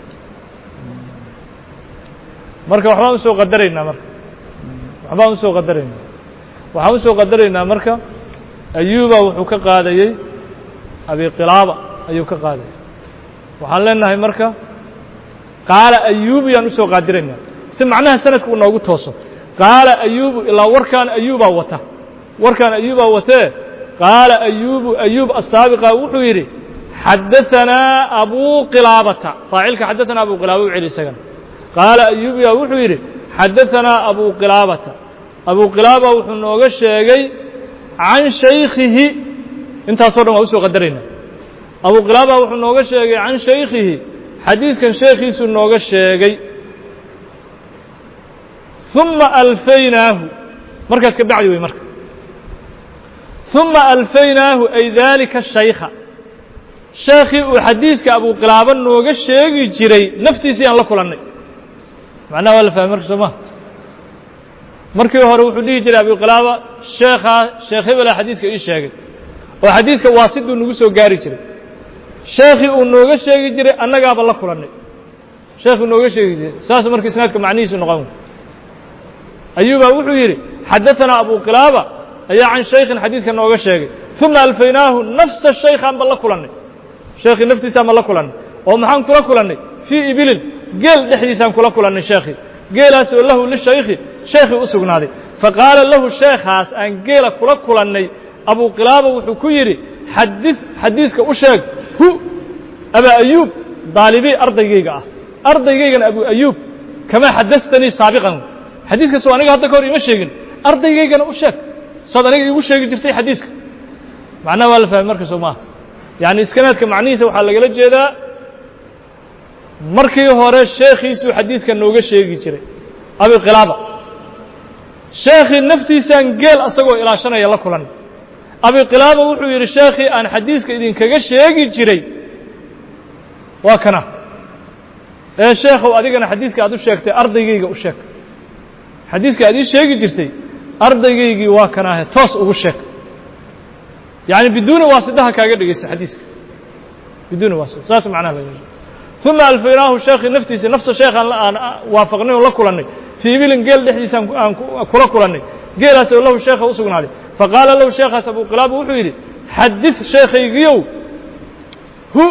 مركا وحبان سو قدرينا مركا وحبان سو قدرينا وحبان سو قدرينا مركا أيوبا وحكا قادي أبي قلابة أيوب كقادي وحال لنا مركا قال أيوب ينسو قادرين سمعناها سنة كنا نقول توصل قال أيوب إلا وركان أيوب وته وركان أيوب وته قال أيوب أيوب السابقة وحويري حدثنا أبو قلابة فاعلك حدثنا أبو قلابة وعلي سجن قال أيوب يا وحويري حدثنا أبو قلابة أبو قلابة وحنوغ الشيخي عن شيخه انت صورنا وسو قدرين أبو قلابة وحنوغ الشيخي عن شيخه حديث كان شيخي سنوغ الشيخي ثم ألفيناه مركز كبعي مركز ثم ألفيناه أي ذلك الشيخ sheekhii uu xadiiska abu qilaaba nooga sheegi jiray naftiisii aan la kulannay macnaha waa la fahmay marka soo ma markii hore wuxuu dhihi jiray abu qilaaba sheekhaa sheekh hebela xadiiska ii sheegay oo xadiiska waasiduu nagu soo gaari jiray sheekhii uu nooga sheegi jiray annagaaba la kulannay sheekhuu nooga sheegi jiray saas marka isnaadka macnihiisu noqon ayuuba wuxuu yidhi xadaثanaa abu qilaaba ayaa can shaykhin xadiiska nooga sheegay ثuma alfaynaahu nafsa shaykhaan ba la kulannay sheekhii naftiisaan ba la kulannay oo maxaan kula kulannay fii ibilin geel dhexdiisaan kula kulannay sheekhii geelaas oo lahu lishaykhi sheekhii u sugnaaday faqaala lahu sheekhaas aan geela kula kulannay abu qilaaba wuxuu ku yidhi xadid xadiiska u sheeg hu abaa ayuub daalibii ardaygayga ah ardaygaygana abu ayuub kamaa xadastanii saabiqan xadiiska soo aniga hadda ka hor ima sheegin ardaygaygana u sheeg saad aniga iigu sheegi jirtay xadiiska macnaha waa la fahmay marka soo maaha yacni iskanaadka macnihiisa waxaa lagala jeedaa markii hore sheekhiisuu xadiiska nooga sheegi jiray abi qilaaba sheekhii naftiisaan geel asagoo ilaashanaya la kulan abi qilaaba wuxuu yidhi sheekhii aan xadiiska idinkaga sheegi jiray waa kana ee sheekhow adigana xadiiska aad u sheegtay ardaygayga u sheeg xadiiska aad ii sheegi jirtay ardaygaygii waa kanaahe toos ugu sheeg yacni biduuni waasidaha kaaga dhegaysta xadiiska biduuni waasida saas macnaha laga ثuma alfaynaahu sheekhii naftiisa nafsa sheekhaan aan waafaqnay oo la kulannay fii ibilin geel dhexdiisaan aan kula kulannay geelaas oo lahu sheekha u sugnaaday faqaala lahu sheekhaas abu qilaaba wuxuu yidhi xadid sheekhaygiyow hu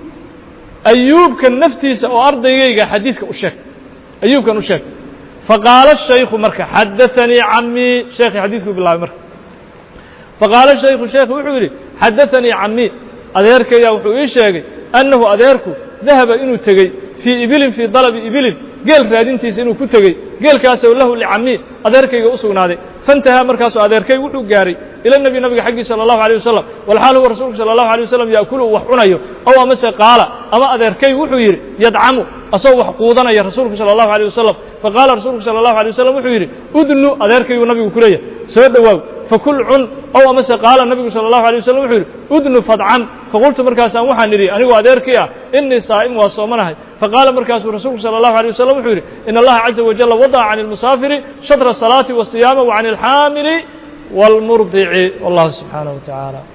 ayuubka naftiisa oo ardaygayga xadiiska u sheeg ayuubkan u sheeg faqaala shaykhu marka xadaثanii camii sheekhii xadiiskuu bilaabay marka faqaala shaykhu sheekhi wuxuu yidhi xadaثanii camii adeerkayyaa wuxuu ii sheegay annahu adeerku dahaba inuu tegey fii ibilin fii dalabi ibilin geel raadintiisa inuu ku tegey geelkaasoo lahu licamii adeerkayga u sugnaaday faintahaa markaasuu adeerkay wuxuu gaaray ila nebi nabiga xaggii salى اllahu عalيه wasalam walxaal huwa rasuulku salى اllahu عalيه wasalam yaakulu uu wax cunayo ow amase qaala ama adeerkay wuxuu yidhi yadcamu asagoo wax quudanaya rasuulku salى اllahu عalيه wasalam faqaala rasuulku salى اllahu عalيه wasalam wuxuu yidhi udnu adeerkayguu nabigu ku leeyahay soo dhowaaw fakul cun ow amase qaala nabigu salى اllahu عalيه wasalam wuxuu yidhi udnu fadcam faqultu markaasaan waxaan idhi anigoo adeerkii ah inii saa'im waa soomanahay faqaala markaasuu rasuulku salى اllahu عalيه wasalam wuxuu yidhi in allaha caza wajala wadaca can اlmusaafiri shatra الصalaati والصiyaama wa can اlxaamili wاlmurdici wallahu subxaanaه wa tacaala